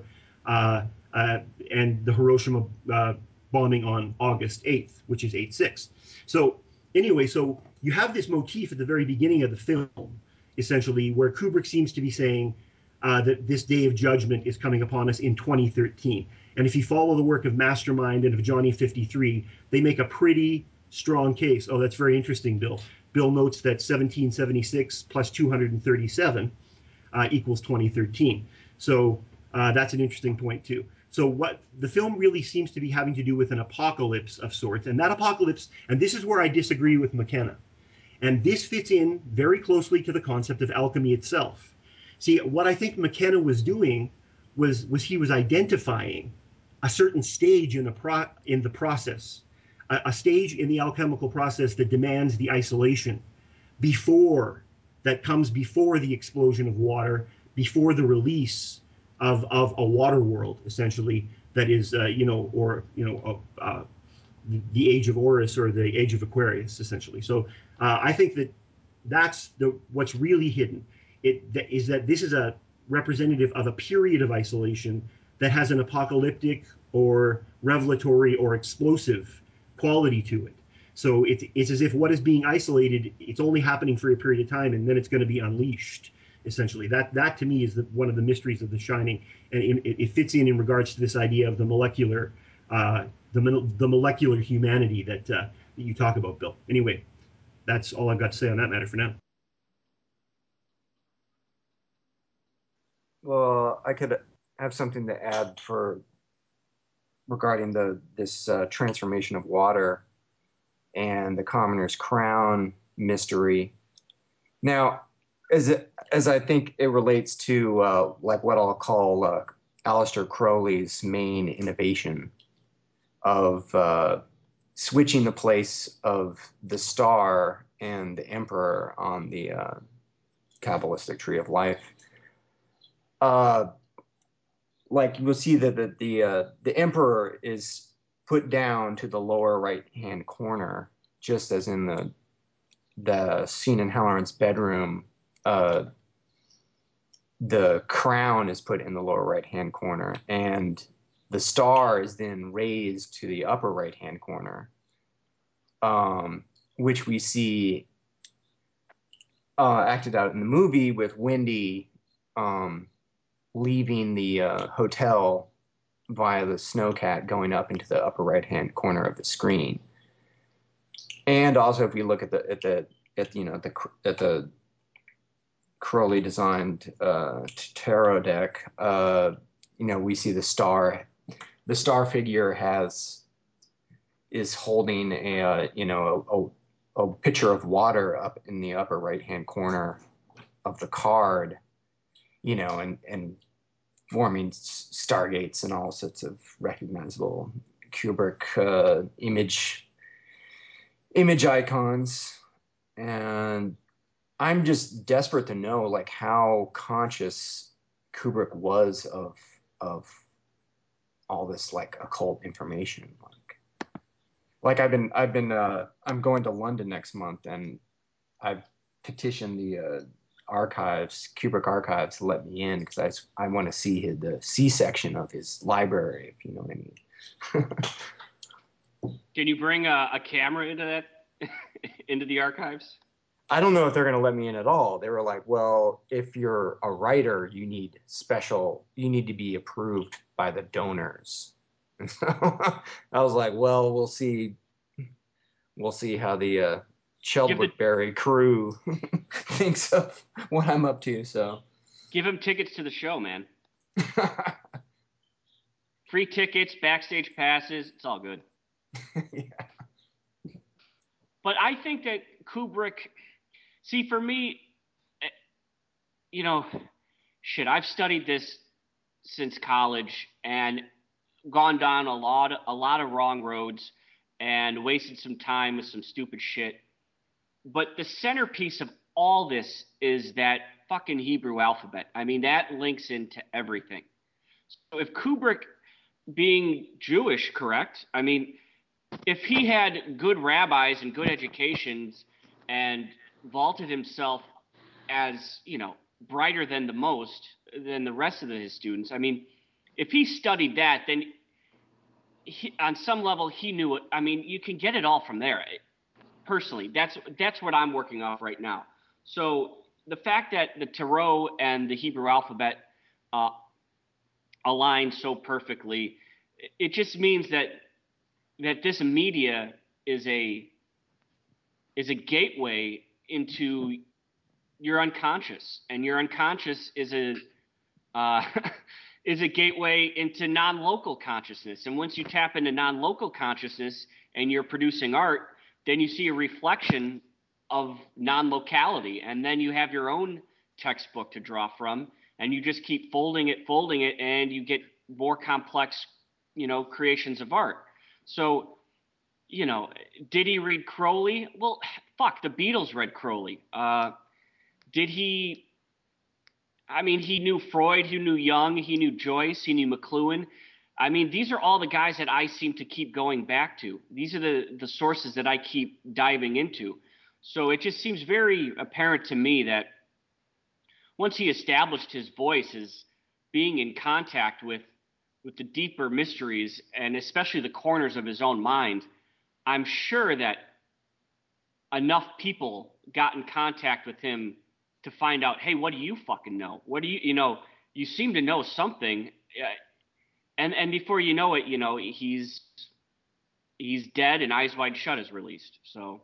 and the Hiroshima bombing on August 8th, which is 8/6. So anyway, so you have this motif at the very beginning of the film, essentially, where Kubrick seems to be saying that this day of judgment is coming upon us in 2013. And if you follow the work of Mastermind and of Johnny 53, they make a pretty strong case. Oh, that's very interesting, Bill. Bill notes that 1776 plus 237 equals 2013. So that's an interesting point, too. So what the film really seems to be having to do with an apocalypse of sorts. And that apocalypse, and this is where I disagree with McKenna. And this fits in very closely to the concept of alchemy itself. See, what I think McKenna was doing was he was identifying a certain stage in the process, a stage in the alchemical process that demands the isolation that comes before the explosion of water, before the release of a water world, essentially, that is, the age of Horus or the age of Aquarius, essentially. So I think that's what's really hidden. Is that this is a representative of a period of isolation that has an apocalyptic or revelatory or explosive quality to it. So it's as if what is being isolated, it's only happening for a period of time, and then it's going to be unleashed, essentially. That to me is one of the mysteries of The Shining, and it fits in regards to this idea of the molecular humanity that you talk about, Bill. Anyway, that's all I've got to say on that matter for now. Well, I could have something to add regarding this transformation of water and the Commoner's Crown mystery. Now, as I think it relates to like what I'll call Aleister Crowley's main innovation of switching the place of the star and the emperor on the Kabbalistic tree of life. Like you'll see that the emperor is put down to the lower right hand corner, just as in the scene in Halloran's bedroom. The crown is put in the lower right hand corner, and the star is then raised to the upper right hand corner, which we see acted out in the movie with Wendy leaving the hotel via the snowcat going up into the upper right hand corner of the screen. And also, if we look at the Crowley designed tarot deck, we see the star. The star figure is holding a pitcher of water up in the upper right hand corner of the card, and forming stargates and all sorts of recognizable Kubrick image icons. And I'm just desperate to know like how conscious Kubrick was of all this like occult information. Like I'm going to London next month, and I've petitioned the Kubrick archives to let me in because I want to see the C-section of his library, if you know what I mean. Can you bring a camera into that into the archives? I don't know if they're going to let me in at all. They were like, well, if you're a writer, you need to be approved by the donors. And so I was like, well, we'll see how the Sheldwick-Berry crew thinks of what I'm up to. So give him tickets to the show, man. Free tickets, backstage passes, it's all good. Yeah. But I think that Kubrick, see, for me, shit, I've studied this since college and gone down a lot of wrong roads and wasted some time with some stupid shit. But the centerpiece of all this is that fucking Hebrew alphabet. I mean, that links into everything. So if Kubrick, being Jewish, correct? I mean, if he had good rabbis and good educations and vaulted himself as, brighter than the rest of his students, I mean, if he studied that, then on some level he knew it. I mean, you can get it all from there. Personally, that's what I'm working off right now. So the fact that the Tarot and the Hebrew alphabet align so perfectly, it just means that this media is a gateway into your unconscious, and your unconscious is a is a gateway into non-local consciousness. And once you tap into non-local consciousness and you're producing art, then you see a reflection of non-locality, and then you have your own textbook to draw from, and you just keep folding it, and you get more complex, creations of art. So, did he read Crowley? Well, fuck, the Beatles read Crowley. Did he? I mean, he knew Freud, he knew Jung, he knew Joyce, he knew McLuhan. I mean, these are all the guys that I seem to keep going back to. These are the sources that I keep diving into. So it just seems very apparent to me that once he established his voice as being in contact with the deeper mysteries, and especially the corners of his own mind, I'm sure that enough people got in contact with him to find out, hey, what do you fucking know? What do you seem to know something. And before you know it, he's dead, and Eyes Wide Shut is released. So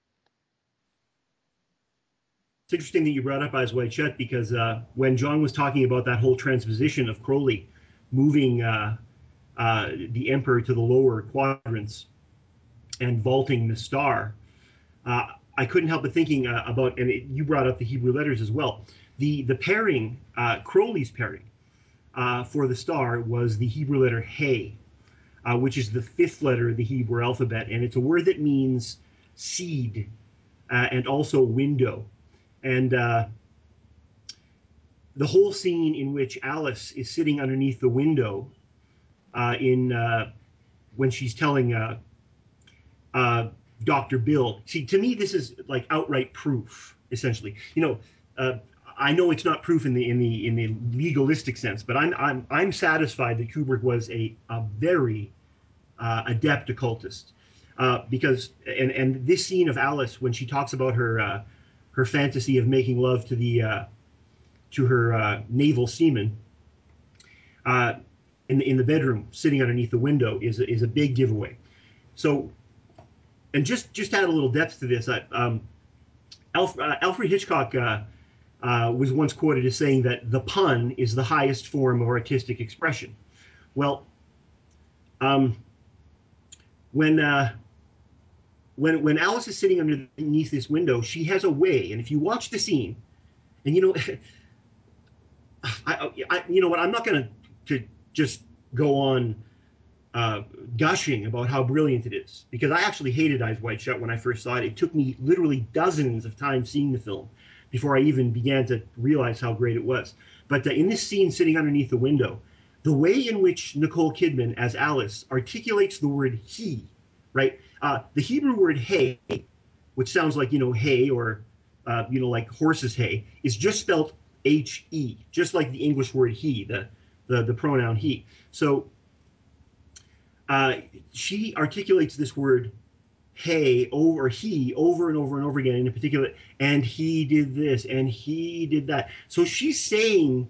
it's interesting that you brought up Eyes Wide Shut, because when John was talking about that whole transposition of Crowley moving the Emperor to the lower quadrants and vaulting the star, I couldn't help but thinking about, and you brought up the Hebrew letters as well. The pairing, Crowley's pairing for the star was the Hebrew letter He, which is the fifth letter of the Hebrew alphabet, and it's a word that means seed and also window. And the whole scene in which Alice is sitting underneath the window when she's telling Dr. Bill. See, to me, this is like outright proof, essentially. I know it's not proof in the legalistic sense, but I'm satisfied that Kubrick was a very adept occultist, because and this scene of Alice when she talks about her fantasy of making love to her naval seaman in the bedroom, sitting underneath the window, is a big giveaway. So. And just add a little depth to this. Alfred Hitchcock was once quoted as saying that the pun is the highest form of artistic expression. Well, when Alice is sitting underneath this window, she has a way, and if you watch the scene, and you know what, I'm not going to just go on gushing about how brilliant it is, because I actually hated Eyes Wide Shut when I first saw it. It took me literally dozens of times seeing the film before I even began to realize how great it was. But in this scene sitting underneath the window, the way in which Nicole Kidman as Alice articulates the word he, right? The Hebrew word hay, which sounds like, hay, or, like horse's hay, is just spelled H-E, just like the English word he, the pronoun he. So she articulates this word he over and over and over again in a particular, and he did this and he did that. So she's saying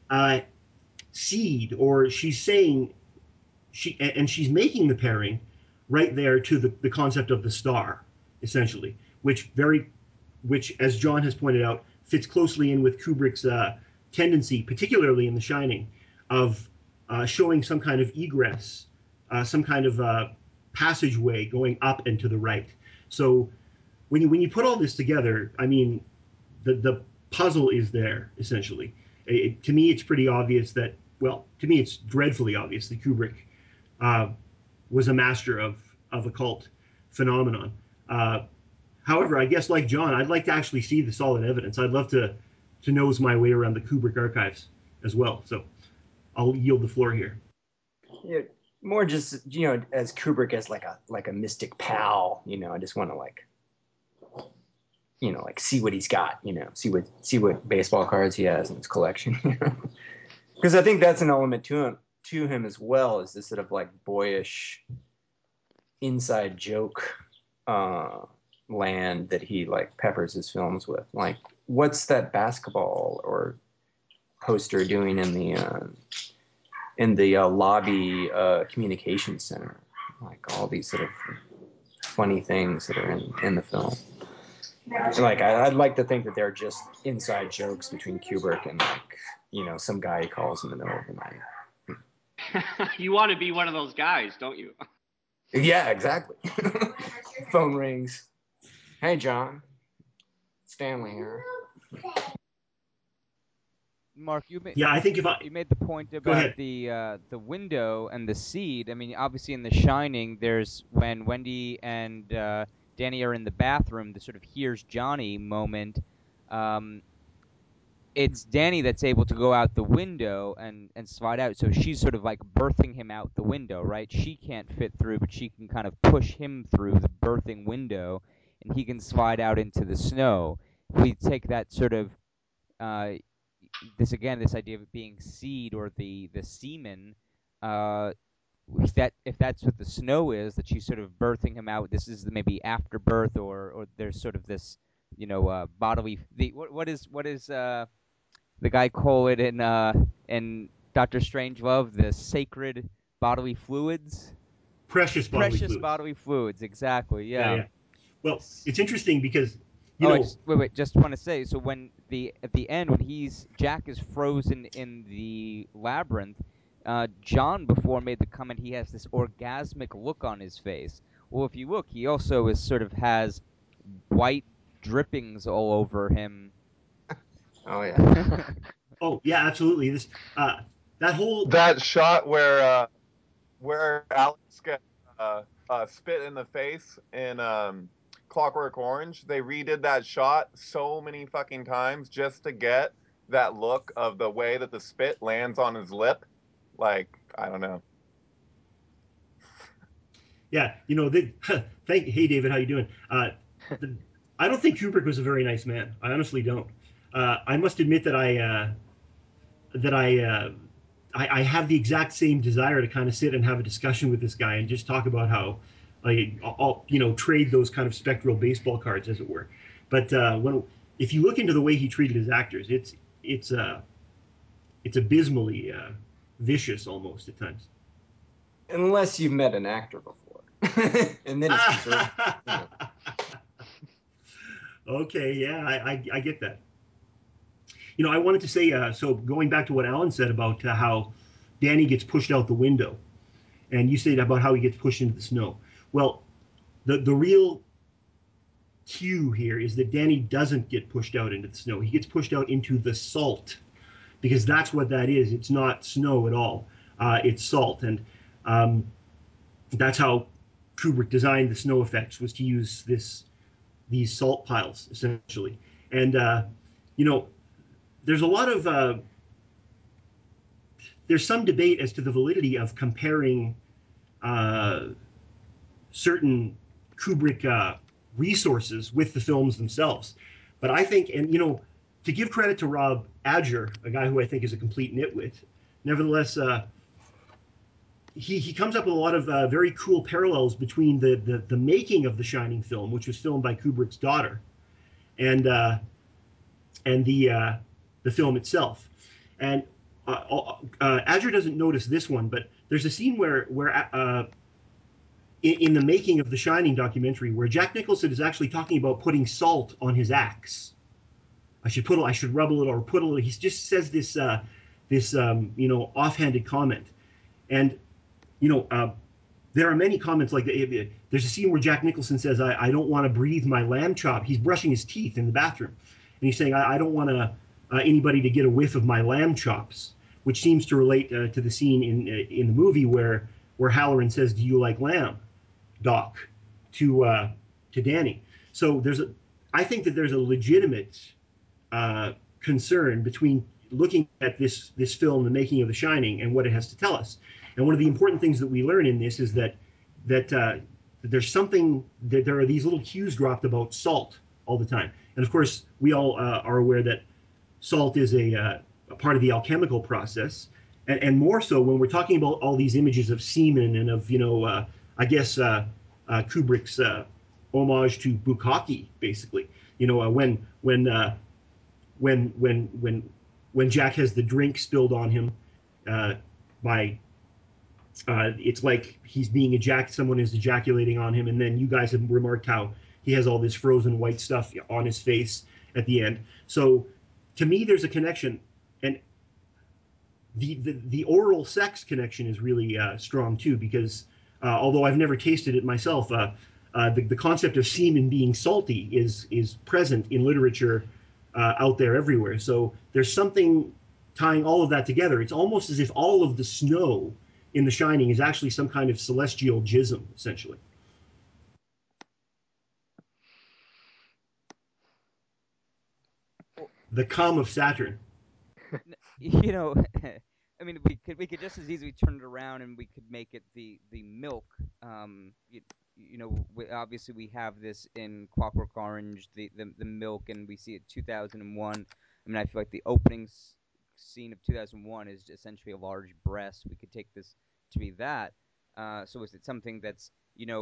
seed, or she's saying she's making the pairing right there to the concept of the star, essentially, which as John has pointed out, fits closely in with Kubrick's tendency, particularly in The Shining, of showing some kind of egress, some kind of passageway going up and to the right. So when you put all this together, I mean, the puzzle is there, essentially. To me, it's pretty obvious that, well, to me, it's dreadfully obvious that Kubrick was a master of occult phenomenon. However, I guess like John, I'd like to actually see the solid evidence. I'd love to nose my way around the Kubrick archives as well. So I'll yield the floor here. Yeah, more just as Kubrick as like a mystic pal. I just want to like see what he's got. See what baseball cards he has in his collection. Because I think that's an element to him as well, is this sort of like boyish inside joke land that he like peppers his films with. Like, what's that basketball or poster doing in the lobby communication center? Like all these sort of funny things that are in the film. Like I'd like to think that they're just inside jokes between Kubrick and like some guy he calls in the middle of the night. You want to be one of those guys, don't you? Yeah, exactly. Phone rings. Hey, John. Stanley here. Mark, you made Yeah, I think you made the point about the window and the seed. I mean, obviously in The Shining, there's when Wendy and Danny are in the bathroom, the sort of here's Johnny moment. It's Danny that's able to go out the window and slide out. So she's sort of like birthing him out the window, right? She can't fit through, but she can kind of push him through the birthing window, and he can slide out into the snow. We take that sort of this idea of it being seed or the semen. If that's what the snow is, that she's sort of birthing him out. This is maybe after birth, or there's sort of this, bodily. What is the guy call it in Doctor Strangelove, the sacred bodily fluids? Precious bodily fluids, exactly. Yeah. Well, it's interesting because just want to say, so at the end when Jack is frozen in the labyrinth, John before made the comment he has this orgasmic look on his face. Well, if you look, he also has white drippings all over him. Oh yeah. Oh yeah, absolutely. That shot where Alex gets spit in the face in Clockwork Orange, they redid that shot so many fucking times just to get that look of the way that the spit lands on his lip. Like, I don't know. Yeah, hey David, how you doing? I don't think Kubrick was a very nice man. I honestly don't. I must admit that I have the exact same desire to kind of sit and have a discussion with this guy and just talk about how, I'll trade those kind of spectral baseball cards, as it were. But if you look into the way he treated his actors, it's abysmally vicious almost at times. Unless you've met an actor before. And then it's sort of, Okay, yeah, I get that. I wanted to say, so going back to what Alan said about how Danny gets pushed out the window, and you said about how he gets pushed into the snow. Well, the real cue here is that Danny doesn't get pushed out into the snow. He gets pushed out into the salt, because that's what that is. It's not snow at all. It's salt, and that's how Kubrick designed the snow effects, was to use these salt piles essentially. And there's a lot of there's some debate as to the validity of comparing certain Kubrick resources with the films themselves. But I think, and to give credit to Rob Adger, a guy who I think is a complete nitwit, nevertheless, he comes up with a lot of very cool parallels between the making of the Shining film, which was filmed by Kubrick's daughter, and the film itself. And Adger doesn't notice this one, but there's a scene where in the making of the Shining documentary, where Jack Nicholson is actually talking about putting salt on his axe. I should rub a little or put a little. He just says this offhanded comment, and there are many comments like that. There's a scene where Jack Nicholson says, I don't want to breathe my lamb chop. He's brushing his teeth in the bathroom, and he's saying, I don't want to anybody to get a whiff of my lamb chops, which seems to relate to the scene in the movie where Halloran says, "Do you like lamb, Doc?" to Danny. So I think that there's a legitimate concern between looking at this film, the making of The Shining, and what it has to tell us. And one of the important things that we learn in this is that there's something, that there are these little cues dropped about salt all the time. And of course, we all are aware that salt is a part of the alchemical process, and more so when we're talking about all these images of semen and of I guess Kubrick's homage to bukkake, basically. When Jack has the drink spilled on him it's like someone is ejaculating on him, and then you guys have remarked how he has all this frozen white stuff on his face at the end. So to me, there's a connection, and the oral sex connection is really strong too, because although I've never tasted it myself, the concept of semen being salty is present in literature out there everywhere. So there's something tying all of that together. It's almost as if all of the snow in The Shining is actually some kind of celestial jism, essentially. The cum of Saturn. I mean, we could just as easily turn it around, and we could make it the milk. Obviously we have this in Clockwork Orange, the milk, and we see it 2001. I mean, I feel like the opening scene of 2001 is essentially a large breast. We could take this to be that. So is it something that's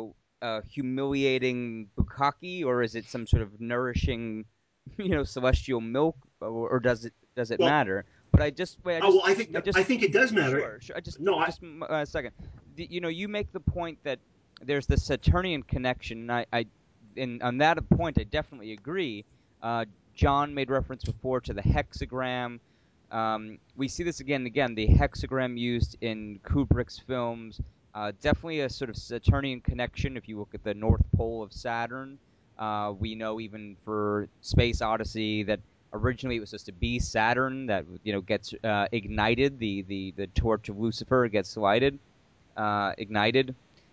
humiliating bukkake, or is it some sort of nourishing, celestial milk, or does it matter? But I think it does matter. Sure. Just a second. You make the point that there's the Saturnian connection, and on that point I definitely agree. John made reference before to the hexagram. We see this again and again. The hexagram used in Kubrick's films, definitely a sort of Saturnian connection. If you look at the North Pole of Saturn, we know even for Space Odyssey that originally it was supposed to be Saturn that gets ignited. The torch of Lucifer gets ignited.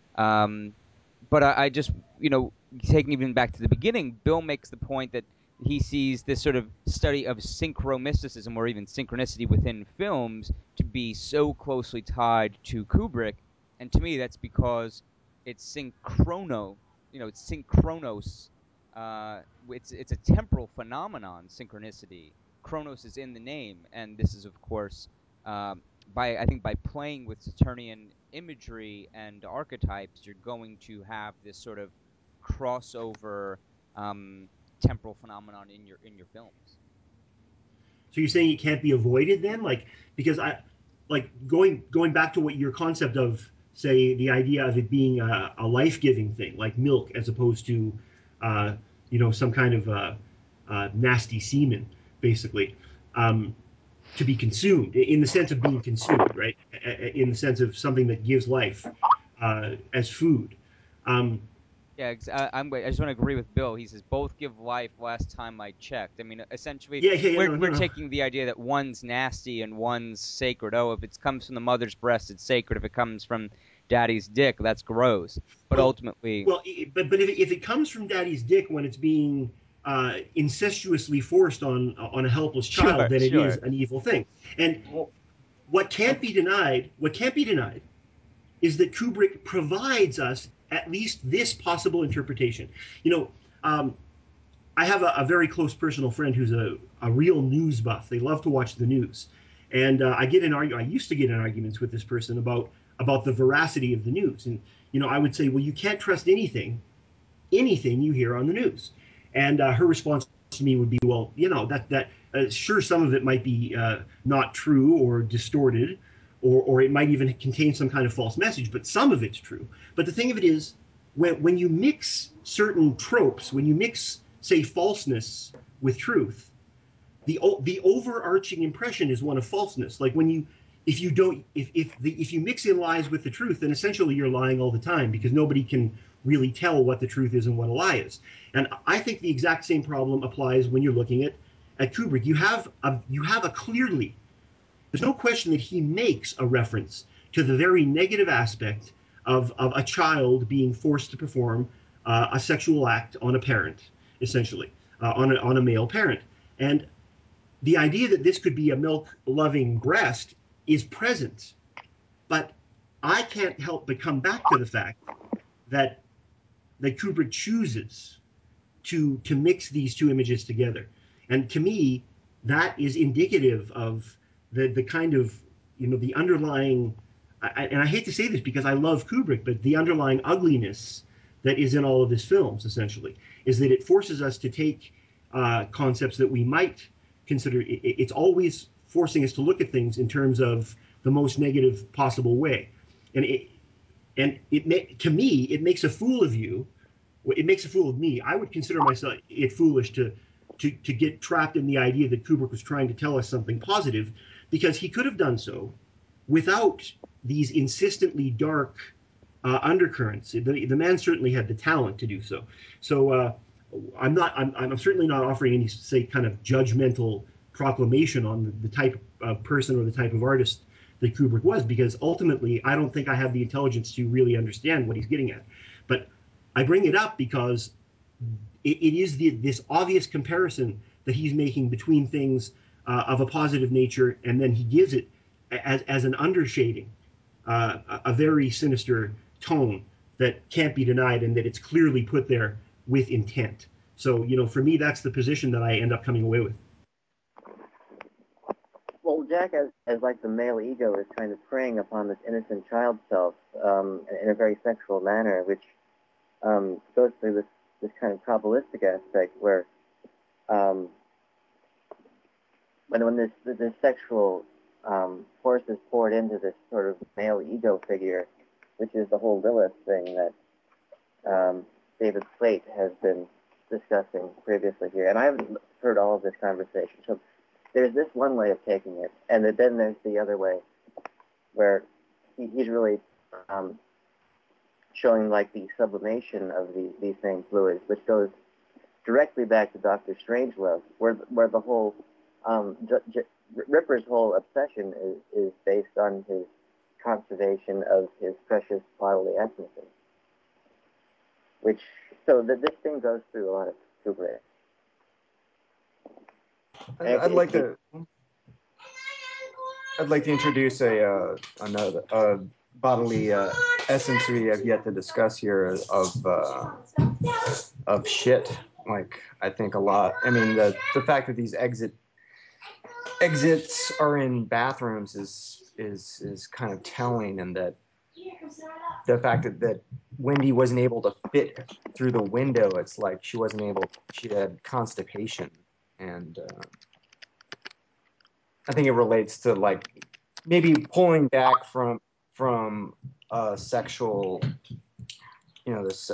But I just taking even back to the beginning, Bill makes the point that he sees this sort of study of synchromysticism, or even synchronicity within films, to be so closely tied to Kubrick, and to me that's because it's synchrono. It's synchronos. It's a temporal phenomenon, synchronicity. Chronos is in the name, and this is, of course, by playing with Saturnian imagery and archetypes, you're going to have this sort of crossover temporal phenomenon in your films. So you're saying it can't be avoided then, because going back to what your concept of, say, the idea of it being a life-giving thing, like milk, as opposed to some kind of nasty semen, basically, to be consumed, in the sense of being consumed, right? In the sense of something that gives life as food. Yeah, I just want to agree with Bill. He says both give life. Last time I checked, I mean, essentially, we're taking the idea that one's nasty and one's sacred. Oh, if it comes from the mother's breast, it's sacred. If it comes from daddy's dick, that's gross. But ultimately, but if it comes from daddy's dick when it's being incestuously forced on a helpless child, then it is an evil thing. And what can't be denied is that Kubrick provides us at least this possible interpretation. I have a very close personal friend who's a real news buff. They love to watch the news. And I used to get in arguments with this person about the veracity of the news. And, I would say, well, you can't trust anything you hear on the news. And her response to me would be, well, sure, some of it might be not true or distorted, or it might even contain some kind of false message, but some of it's true. But the thing of it is, when you mix certain tropes, when you mix, say, falseness with truth, the overarching impression is one of falseness. Like if you mix in lies with the truth, then essentially you're lying all the time, because nobody can really tell what the truth is and what a lie is. And I think the exact same problem applies when you're looking at Kubrick, you have a clearly, there's no question that he makes a reference to the very negative aspect of a child being forced to perform a sexual act on a parent, essentially, on a male parent. And the idea that this could be a milk-loving breast is present, but I can't help but come back to the fact that Kubrick chooses to mix these two images together. And to me, that is indicative of the kind of, the underlying, and I hate to say this because I love Kubrick, but the underlying ugliness that is in all of his films, essentially, is that it forces us to take concepts that we might consider, it's always forcing us to look at things in terms of the most negative possible way. And to me, it makes a fool of you. It makes a fool of me. I would consider myself foolish to get trapped in the idea that Kubrick was trying to tell us something positive, because he could have done so without these insistently dark undercurrents. The man certainly had the talent to do so. So I'm certainly not offering any, say, kind of judgmental proclamation on the type of person or the type of artist that Kubrick was, because ultimately I don't think I have the intelligence to really understand what he's getting at. But I bring it up because it is this obvious comparison that he's making between things of a positive nature, and then he gives it as an undershading, a very sinister tone that can't be denied, and that it's clearly put there with intent. So, for me, that's the position that I end up coming away with. Well, Jack, as like the male ego, is kind of preying upon this innocent child self in a very sexual manner, which goes through this kind of probabilistic aspect where when this sexual force is poured into this sort of male ego figure, which is the whole Lilith thing that David Slate has been discussing previously here. And I haven't heard all of this conversation. So there's this one way of taking it, and then there's the other way where he's really showing like the sublimation of these same fluids, which goes directly back to Dr. Strangelove, where the whole Ripper's whole obsession is based on his conservation of his precious bodily essences. So this thing goes through a lot of Kubrick. I'd like to introduce a bodily essence we have yet to discuss here of shit. Like, I think a lot. I mean, the fact that these exits are in bathrooms is kind of telling, and that the fact that Wendy wasn't able to fit through the window, it's like she had constipation. And I think it relates to like maybe pulling back from sexual, this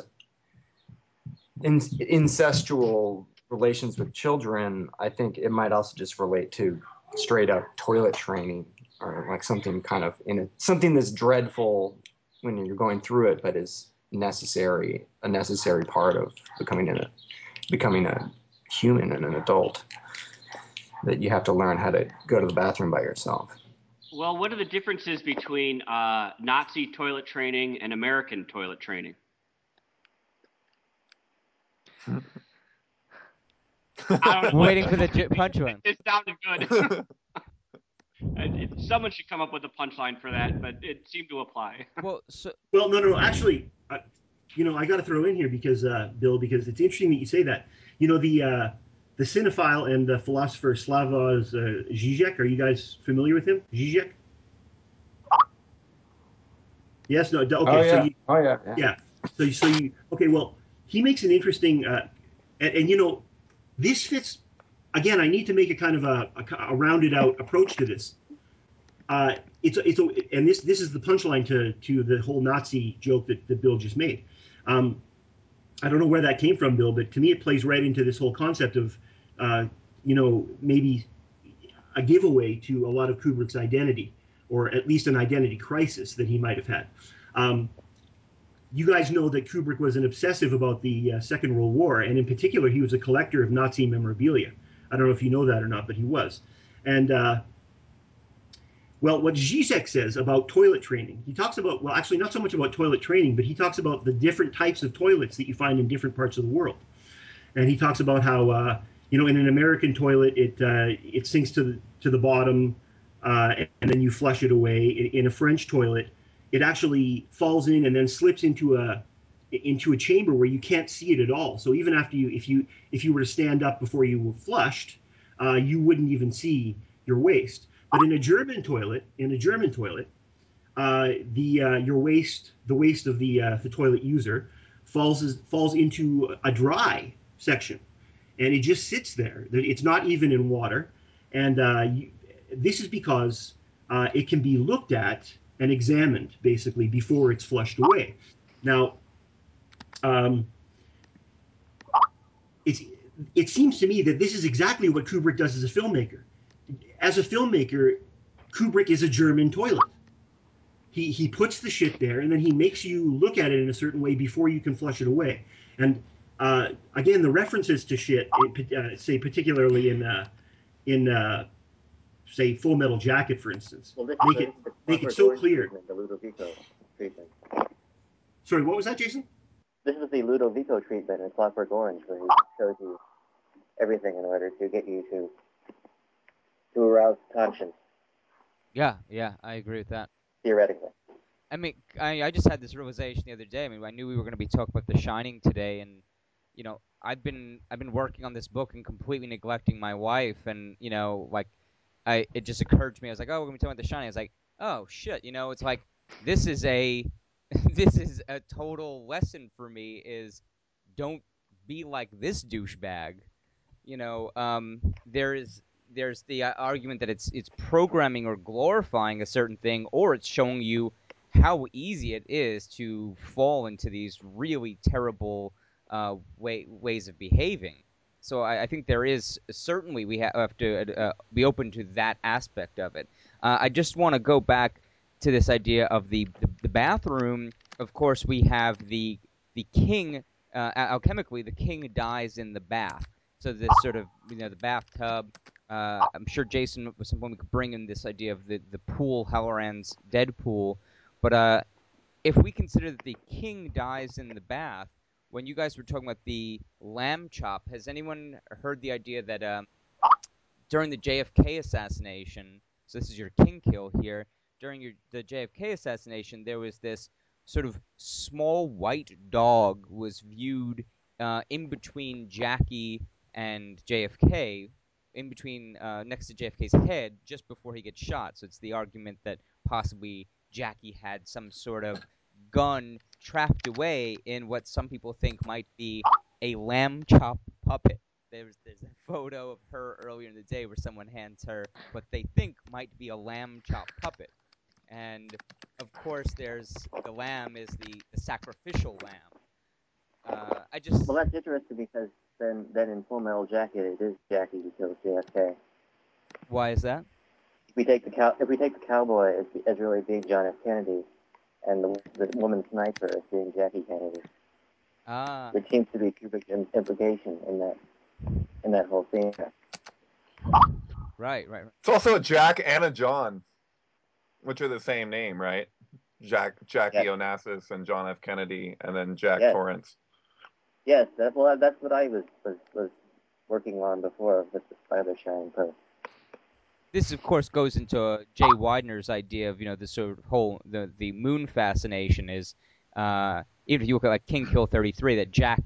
incestual relations with children. I think it might also just relate to straight up toilet training, or like something kind of something that's dreadful when you're going through it, but is a necessary part of becoming a human and an adult, that you have to learn how to go to the bathroom by yourself. Well, what are the differences between Nazi toilet training and American toilet training? I'm waiting for the punchline. It sounded good. Someone should come up with a punchline for that, but it seemed to apply. Well, no. Actually, I got to throw in here because Bill, because it's interesting that you say that. The cinephile and the philosopher Slavoj Žižek. Are you guys familiar with him? Žižek? Yes. No. Okay. Oh yeah. Yeah. So you. Okay. Well, he makes an interesting, and this fits. Again, I need to make a kind of a rounded out approach to this. And this is the punchline to the whole Nazi joke that Bill just made. I don't know where that came from, Bill, but to me it plays right into this whole concept of, maybe a giveaway to a lot of Kubrick's identity, or at least an identity crisis that he might have had. You guys know that Kubrick was an obsessive about the Second World War, and in particular, he was a collector of Nazi memorabilia. I don't know if you know that or not, but he was. And well, what Zizek says about toilet training, he talks about, well, actually not so much about toilet training, but he talks about the different types of toilets that you find in different parts of the world. And he talks about how, in an American toilet, it sinks to the bottom, and then you flush it away. In a French toilet, it actually falls in and then slips into a chamber where you can't see it at all. So even after if you were to stand up before you were flushed, you wouldn't even see your waste. But in a German toilet, the waste of the toilet user falls into a dry section, and it just sits there. It's not even in water, and this is because it can be looked at and examined basically before it's flushed away. Now, it seems to me that this is exactly what Kubrick does as a filmmaker. As a filmmaker, Kubrick is a German toilet. He puts the shit there, and then he makes you look at it in a certain way before you can flush it away. And again, the references to shit, say particularly in say Full Metal Jacket, for instance, well, make it so clear. Treatment, the Ludovico treatment. Sorry, what was that, Jason? This is the Ludovico treatment in Clockwork Orange, where he shows you everything in order to get you to arouse conscience. Yeah, I agree with that. Theoretically. I mean, I just had this realization the other day. I mean, I knew we were going to be talking about The Shining today, and I've been working on this book and completely neglecting my wife, and like, it just occurred to me. I was like, oh, we're going to be talking about The Shining. I was like, oh shit, it's like this is a this is a total lesson for me. Is don't be like this douchebag. There's the argument that it's programming or glorifying a certain thing, or it's showing you how easy it is to fall into these really terrible ways of behaving. So I think there is certainly we have to be open to that aspect of it. I just want to go back to this idea of the bathroom. Of course, we have the king. Alchemically, the king dies in the bath. So this sort of the bathtub. I'm sure Jason at some point we could bring in this idea of the pool, Halloran's dead pool. But if we consider that the king dies in the bath, when you guys were talking about the lamb chop, has anyone heard the idea that during the JFK assassination, so this is your king kill here, during the JFK assassination, there was this sort of small white dog was viewed in between Jackie and JFK, in between next to JFK's head, just before he gets shot. So it's the argument that possibly Jackie had some sort of gun trapped away in what some people think might be a lamb chop puppet. There's a photo of her earlier in the day where someone hands her what they think might be a lamb chop puppet. And of course, there's the lamb is the sacrificial lamb. Well, that's interesting because then in Full Metal Jacket, it is Jackie who kills JFK. Why is that? If we take the cowboy as really being John F. Kennedy, and the woman sniper as being Jackie Kennedy. There seems to be Kubrick's implication in that whole scene. Right. It's also a Jack and a John, which are the same name, right? Jackie Onassis and John F. Kennedy, and then Jack Torrance. Yes, that's what I was working on before with the Spider Shine post. This, of course, goes into Jay Widener's idea of the sort of whole the moon fascination is even if you look at like King Kill 33, that Jack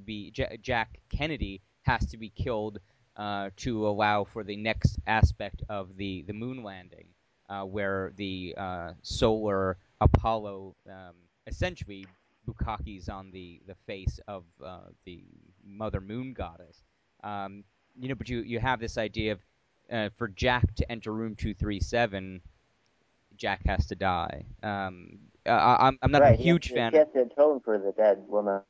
Kennedy has to be killed to allow for the next aspect of the moon landing, where the solar Apollo essentially bukakis on the face of the Mother Moon goddess. But you have this idea of for Jack to enter room 237, Jack has to die. I'm not a huge fan. He has to atone for the dead woman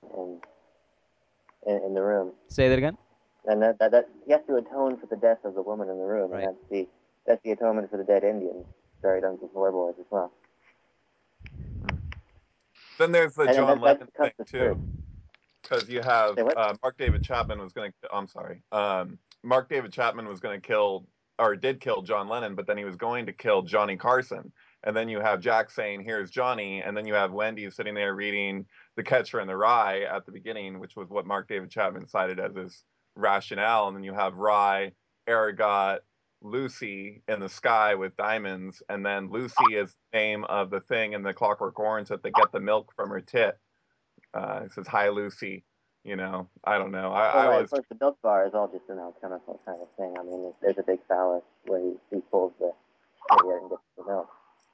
in the room. Say that again. And that he has to atone for the death of the woman in the room, right. And that's the atonement for the dead Indians buried under the floorboards as well. Then there's the John Lennon thing too. because you have Say what? Mark David Chapman was going to. I'm sorry. Mark David Chapman was going to kill, or did kill John Lennon, but then he was going to kill Johnny Carson. And then you have Jack saying, "Here's Johnny," and then you have Wendy sitting there reading The Catcher in the Rye at the beginning, which was what Mark David Chapman cited as his rationale. And then you have Rye, Aragot, Lucy in the sky with diamonds, and then Lucy is the name of the thing in the Clockwork Orange that they get the milk from her tit. It says, "Hi, Lucy." You know, I don't know. Well, I right, was. of course, the milk bar is all just an alchemical kind of thing. I mean, there's a big phallus where he pulls the trigger and gets the milk.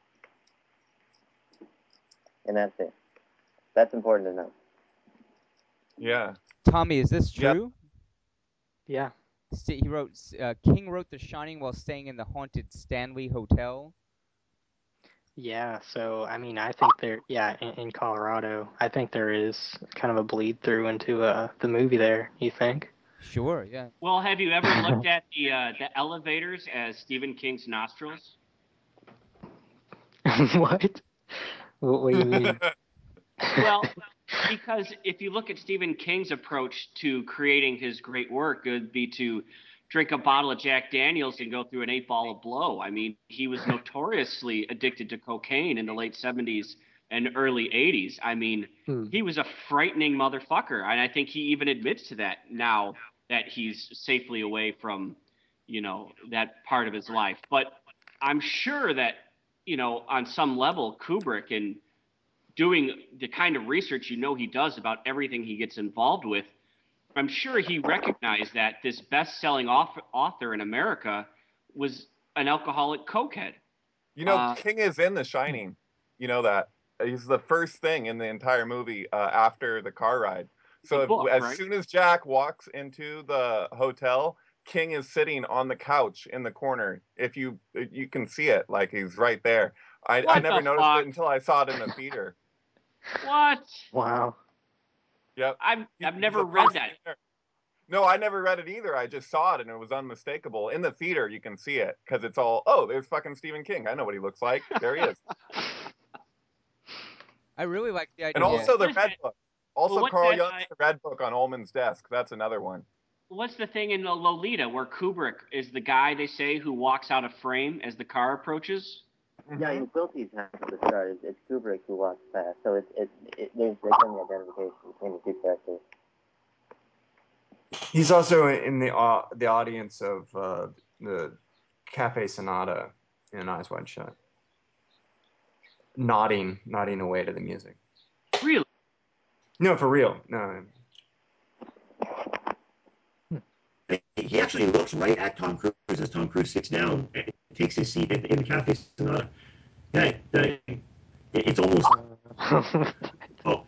And that's it. That's important to know. Yeah. Tommy, is this Yep. true? Yeah. He wrote King wrote The Shining while staying in the haunted Stanley Hotel. Yeah, so I mean, I think in Colorado, I think there is kind of a bleed through into the movie there. You think? Sure, yeah. Well, have you ever looked at the elevators as Stephen King's nostrils? What? What do you mean? Well, because if you look at Stephen King's approach to creating his great work, it would be to drink a bottle of Jack Daniels and go through an 8-ball of blow. I mean, he was notoriously addicted to cocaine in the late 70s and early 80s. I mean, he was a frightening motherfucker. And I think he even admits to that now that he's safely away from, that part of his life. But I'm sure that, on some level, Kubrick and doing the kind of research he does about everything he gets involved with, I'm sure he recognized that this best-selling author in America was an alcoholic cokehead. King is in The Shining. You know that. He's the first thing in the entire movie after the car ride. So as soon as Jack walks into the hotel, King is sitting on the couch in the corner. If you can see it, like he's right there. I never noticed it until I saw it in the theater. What? Wow. Yep. I've never read that. No, I never read it either. I just saw it and it was unmistakable. In the theater, you can see it because it's all, there's fucking Stephen King. I know what he looks like. There he is. I really like the idea. And also the Red Book. Also Carl that, Jung's The Red Book on Ullman's desk. That's another one. What's the thing in Lolita where Kubrick is the guy, they say, who walks out of frame as the car approaches? Yeah, in Quilty's half of the start, it's Kubrick who walks past. So there's definitely identification between the two characters. He's also in the audience of the Cafe Sonata in Eyes Wide Shut, nodding away to the music. Really? No, for real. No. He actually looks right at Tom Cruise as Tom Cruise sits down and takes his seat in the Cafe Sonata. Yeah, it's almost. Oh.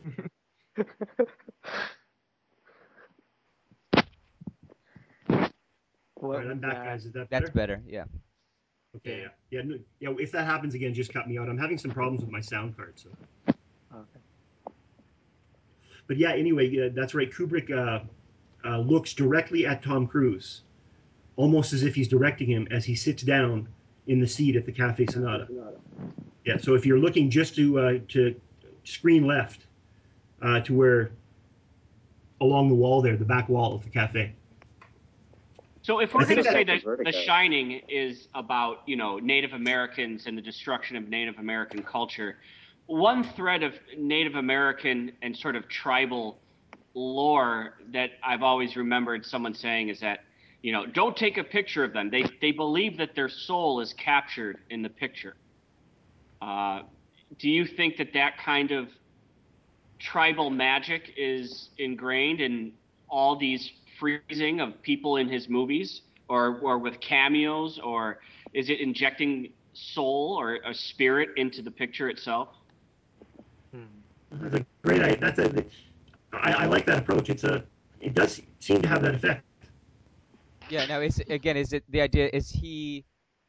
All right, I'm back, guys. Is that better? That's better, yeah. Okay, yeah. If that happens again, just cut me out. I'm having some problems with my sound card, so. Okay. But yeah, anyway, that's right. Kubrick looks directly at Tom Cruise, almost as if he's directing him as he sits down in the seat at the Cafe Sonata. Yeah, so if you're looking just to screen left, to where along the wall there, the back wall of the cafe. So if we're going to say that The Shining is about, Native Americans and the destruction of Native American culture, one thread of Native American and sort of tribal lore that I've always remembered someone saying is that, don't take a picture of them. They believe that their soul is captured in the picture. Do you think that kind of tribal magic is ingrained in all these freezing of people in his movies, or with cameos, or is it injecting soul or a spirit into the picture itself? That's a great idea. I like that approach. It does seem to have that effect. Yeah. Now, is it the idea? Is he?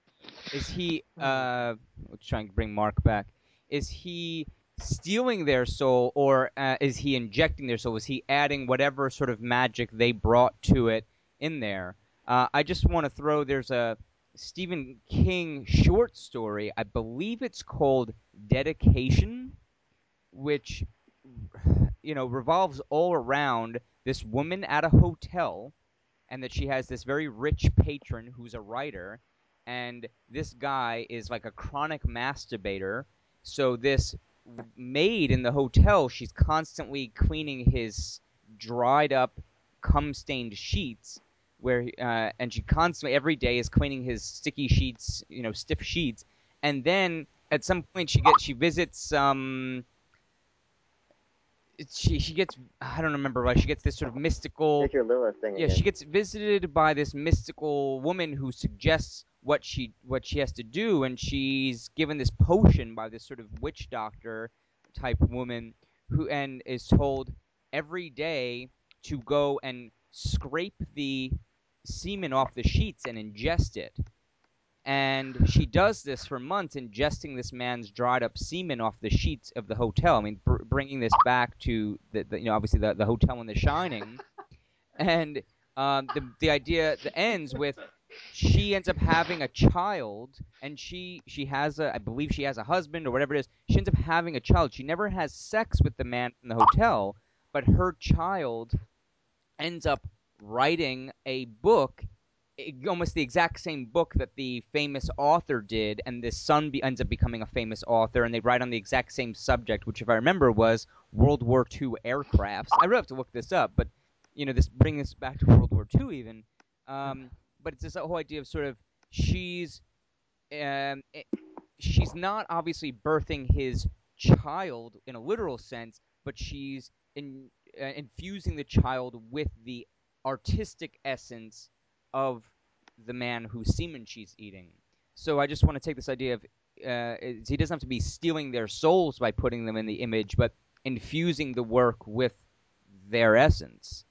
Let's try and bring Mark back. Is he stealing their soul, or is he injecting their soul? Is he adding whatever sort of magic they brought to it in there? I just want to throw, there's a Stephen King short story, I believe it's called Dedication, which revolves all around this woman at a hotel, and that she has this very rich patron who's a writer, and this guy is like a chronic masturbator. So this maid in the hotel, she's constantly cleaning his dried up, cum-stained sheets, and she constantly every day is cleaning his sticky sheets, stiff sheets, and then at some point she visits she gets, I don't remember, like she gets this sort of mystical. It's your Lilith thing Yeah, again. she gets visited by this mystical woman who suggests what she has to do, and she's given this potion by this sort of witch doctor type woman and is told every day to go and scrape the semen off the sheets and ingest it. And she does this for months, ingesting this man's dried up semen off the sheets of the hotel. I mean, bringing this back to obviously the hotel in The Shining, and the idea that ends with she ends up having a child, and she has I believe she has a husband or whatever it is. She ends up having a child. She never has sex with the man from the hotel, but her child ends up writing a book, almost the exact same book that the famous author did, and the son ends up becoming a famous author, and they write on the exact same subject, which, if I remember, was World War II aircrafts. I really have to look this up, but this bringing this back to World War II even. But it's this whole idea of sort of she's she's not obviously birthing his child in a literal sense, but she's infusing the child with the artistic essence of the man whose semen she's eating. So I just want to take this idea of he doesn't have to be stealing their souls by putting them in the image, but infusing the work with their essence.